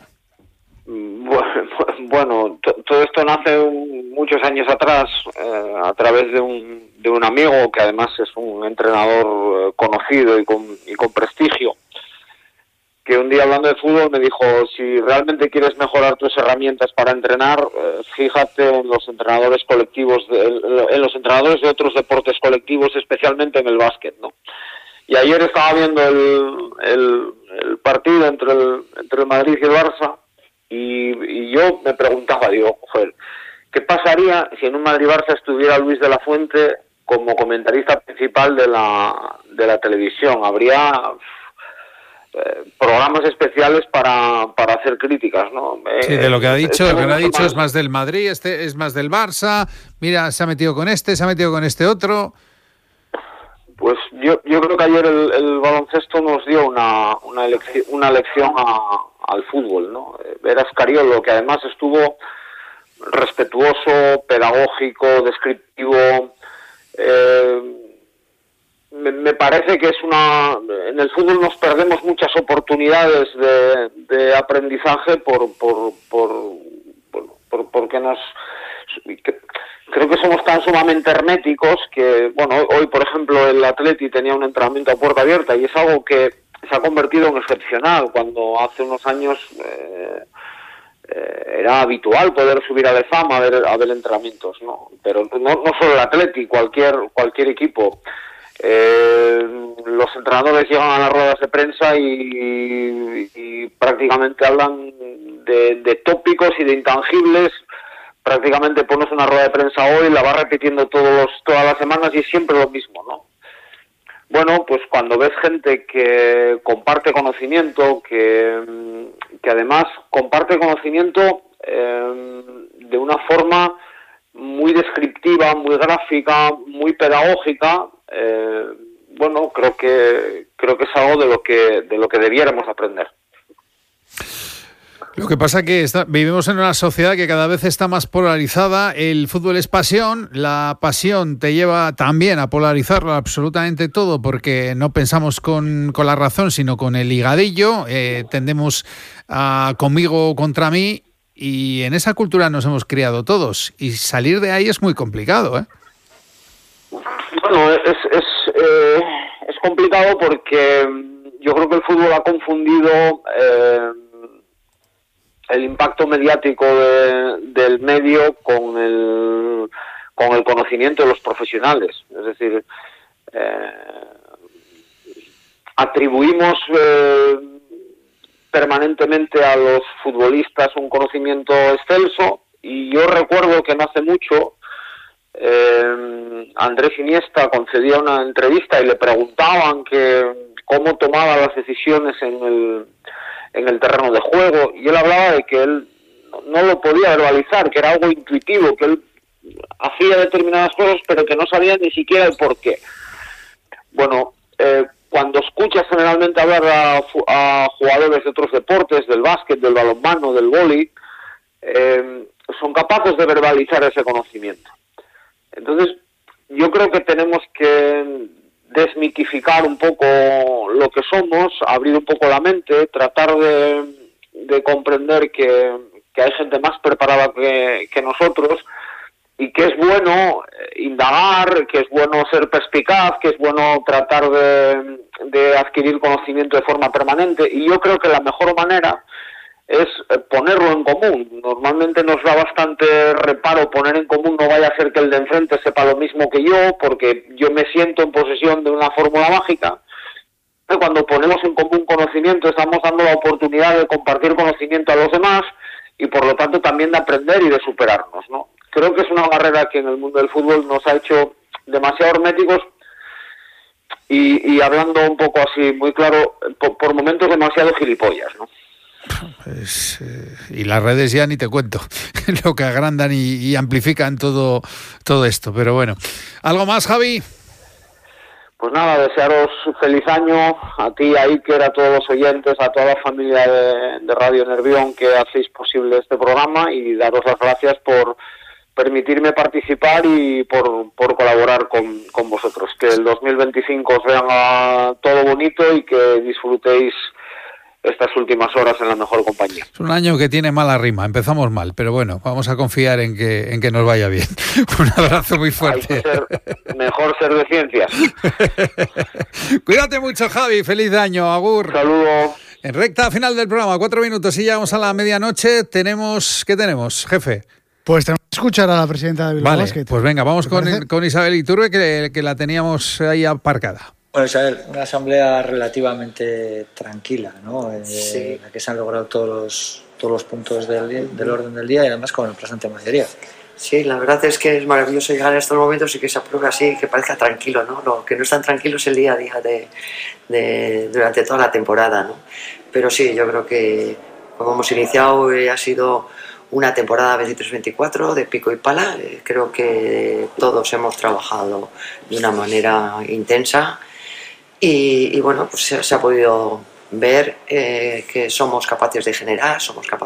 Bueno, todo esto nace muchos años atrás a través de un amigo que además es un entrenador conocido y con prestigio, que un día hablando de fútbol me dijo: si realmente quieres mejorar tus herramientas para entrenar, fíjate en los entrenadores colectivos, en los entrenadores de otros deportes colectivos, especialmente en el básquet, ¿no? Y ayer estaba viendo el partido entre el Madrid y el Barça y yo me preguntaba, digo, joder, ¿qué pasaría si en un Madrid-Barça estuviera Luis de la Fuente como comentarista principal de la televisión? Habría programas especiales para hacer críticas, ¿no? Sí, de lo que ha dicho, es más del Madrid, este es más del Barça, mira, se ha metido con este otro. Pues yo creo que ayer el baloncesto nos dio una lección al fútbol, ¿no? Era Scariolo, que además estuvo respetuoso, pedagógico, descriptivo. Me parece que en el fútbol nos perdemos muchas oportunidades de aprendizaje porque creo que somos tan sumamente herméticos que, bueno, hoy por ejemplo el Atleti tenía un entrenamiento a puerta abierta y es algo que se ha convertido en excepcional, cuando hace unos años era habitual poder subir a Lezama a ver entrenamientos, ¿no? Pero no solo el Atleti, cualquier equipo. Los entrenadores llegan a las ruedas de prensa y prácticamente hablan de tópicos y de intangibles. Prácticamente pones una rueda de prensa hoy, la vas repitiendo todas las semanas y es siempre lo mismo, ¿no? Bueno, pues cuando ves gente que comparte conocimiento, que además comparte conocimiento de una forma muy descriptiva, muy gráfica, muy pedagógica, bueno, creo que es algo de lo que debiéramos aprender. Lo que pasa es que vivimos en una sociedad que cada vez está más polarizada. El fútbol es pasión, la pasión te lleva también a polarizarlo absolutamente todo, porque no pensamos con la razón, sino con el higadillo. Tendemos a conmigo contra mí, y en esa cultura nos hemos criado todos, y salir de ahí es muy complicado, ¿eh? Bueno, es complicado porque yo creo que el fútbol ha confundido el impacto mediático del medio con el conocimiento de los profesionales. Es decir, atribuimos permanentemente a los futbolistas un conocimiento excelso, y yo recuerdo que no hace mucho Andrés Iniesta concedía una entrevista y le preguntaban cómo tomaba las decisiones en el terreno de juego, y él hablaba de que él no lo podía verbalizar, que era algo intuitivo, que él hacía determinadas cosas pero que no sabía ni siquiera el porqué. Bueno, cuando escuchas generalmente hablar a jugadores de otros deportes, del básquet, del balonmano, del vóley, son capaces de verbalizar ese conocimiento. Entonces, yo creo que tenemos que desmitificar un poco lo que somos, abrir un poco la mente, tratar de de comprender que hay gente más preparada que nosotros, y que es bueno indagar, que es bueno ser perspicaz, que es bueno tratar de adquirir conocimiento de forma permanente, y yo creo que la mejor manera es ponerlo en común. Normalmente nos da bastante reparo poner en común, no vaya a ser que el de enfrente sepa lo mismo que yo, porque yo me siento en posesión de una fórmula mágica. Cuando ponemos en común conocimiento, estamos dando la oportunidad de compartir conocimiento a los demás, y por lo tanto también de aprender y de superarnos, ¿no? Creo que es una barrera que en el mundo del fútbol nos ha hecho demasiado herméticos y hablando un poco así muy claro, por momentos demasiado gilipollas, ¿no? Pues, y las redes ya ni te cuento lo que agrandan y amplifican todo esto, pero bueno. ¿Algo más, Javi? Pues nada, desearos feliz año a ti, a Iker, a todos los oyentes, a toda la familia de Radio Nervión que hacéis posible este programa, y daros las gracias por permitirme participar y por colaborar con vosotros. Que el 2025 os vean todo bonito y que disfrutéis estas últimas horas en la mejor compañía. Es un año que tiene mala rima, empezamos mal, pero bueno, vamos a confiar en que nos vaya bien. Un abrazo muy fuerte. Hay que mejor ser de ciencias. Cuídate mucho, Javi, feliz año, agur. Saludo. En recta final del programa, 4 minutos y llegamos a la medianoche. ¿Qué tenemos, jefe? Pues tenemos que escuchar a la presidenta de Bilbao Basket. Pues venga, vamos con Isabel Iturbe, que la teníamos ahí aparcada. Bueno, Isabel, una asamblea relativamente tranquila, ¿no? Sí. En la que se han logrado todos los puntos del orden del día, y además con bastante mayoría. Sí, la verdad es que es maravilloso llegar a estos momentos y que se apruebe así, que parezca tranquilo, ¿no? Lo que no es tan tranquilo es el día a día durante toda la temporada, ¿no? Pero sí, yo creo que como hemos iniciado ha sido una temporada 23-24 de pico y pala. Creo que todos hemos trabajado de una manera intensa y bueno, pues se ha podido ver que somos capaces de generar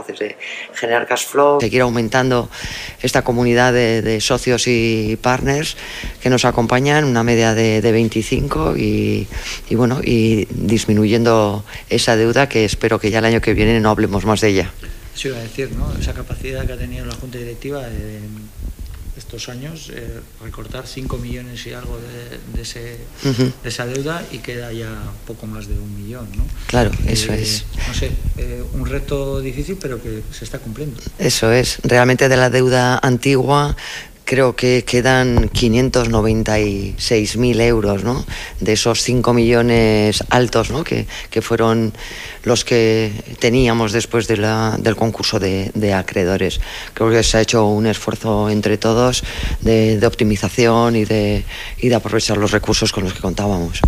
cash flow, seguir aumentando esta comunidad de socios y partners que nos acompañan, una media de 25 y bueno, y disminuyendo esa deuda, que espero que ya el año que viene no hablemos más de ella. Eso iba a decir, ¿no? Esa capacidad que ha tenido la Junta Directiva en estos años, recortar 5 millones y algo de esa deuda, y queda ya poco más de 1 millón, ¿no? Claro, eso es. No sé, un reto difícil, pero que se está cumpliendo. Eso es. Realmente de la deuda antigua creo que quedan 596.000 euros, ¿no? De esos 5 millones altos, ¿no? Que fueron los que teníamos después del concurso de acreedores. Creo que se ha hecho un esfuerzo entre todos de optimización y de aprovechar los recursos con los que contábamos.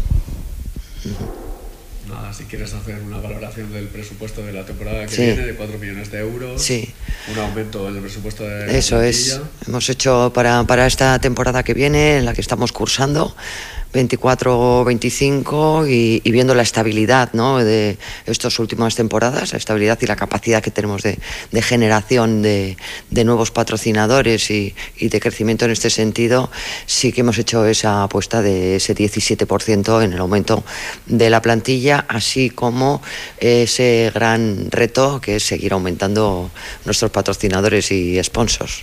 Si quieres hacer una valoración del presupuesto de la temporada que viene, de 4 millones de euros, un aumento en el presupuesto de la Eso plantilla. Es. Hemos hecho para esta temporada que viene, en la que estamos cursando, 24-25, y viendo la estabilidad, ¿no? De estas últimas temporadas, la estabilidad y la capacidad que tenemos de generación de nuevos patrocinadores y de crecimiento en este sentido, sí que hemos hecho esa apuesta de ese 17% en el aumento de la plantilla, así como ese gran reto que es seguir aumentando nuestros patrocinadores y sponsors.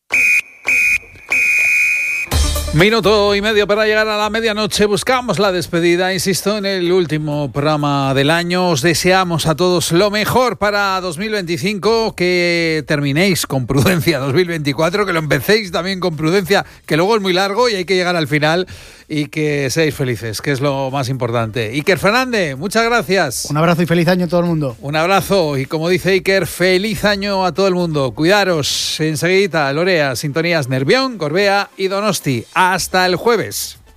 Minuto y medio para llegar a la medianoche. Buscamos la despedida, insisto, en el último programa del año. Os deseamos a todos lo mejor para 2025, que terminéis con prudencia 2024, que lo empecéis también con prudencia, que luego es muy largo y hay que llegar al final, y que seáis felices, que es lo más importante. Iker Fernández, muchas gracias. Un abrazo y feliz año a todo el mundo. Un abrazo, y como dice Iker, feliz año a todo el mundo. Cuidaros. Enseguida, Lorea, sintonías Nervión, Gorbea y Donosti. Hasta el jueves.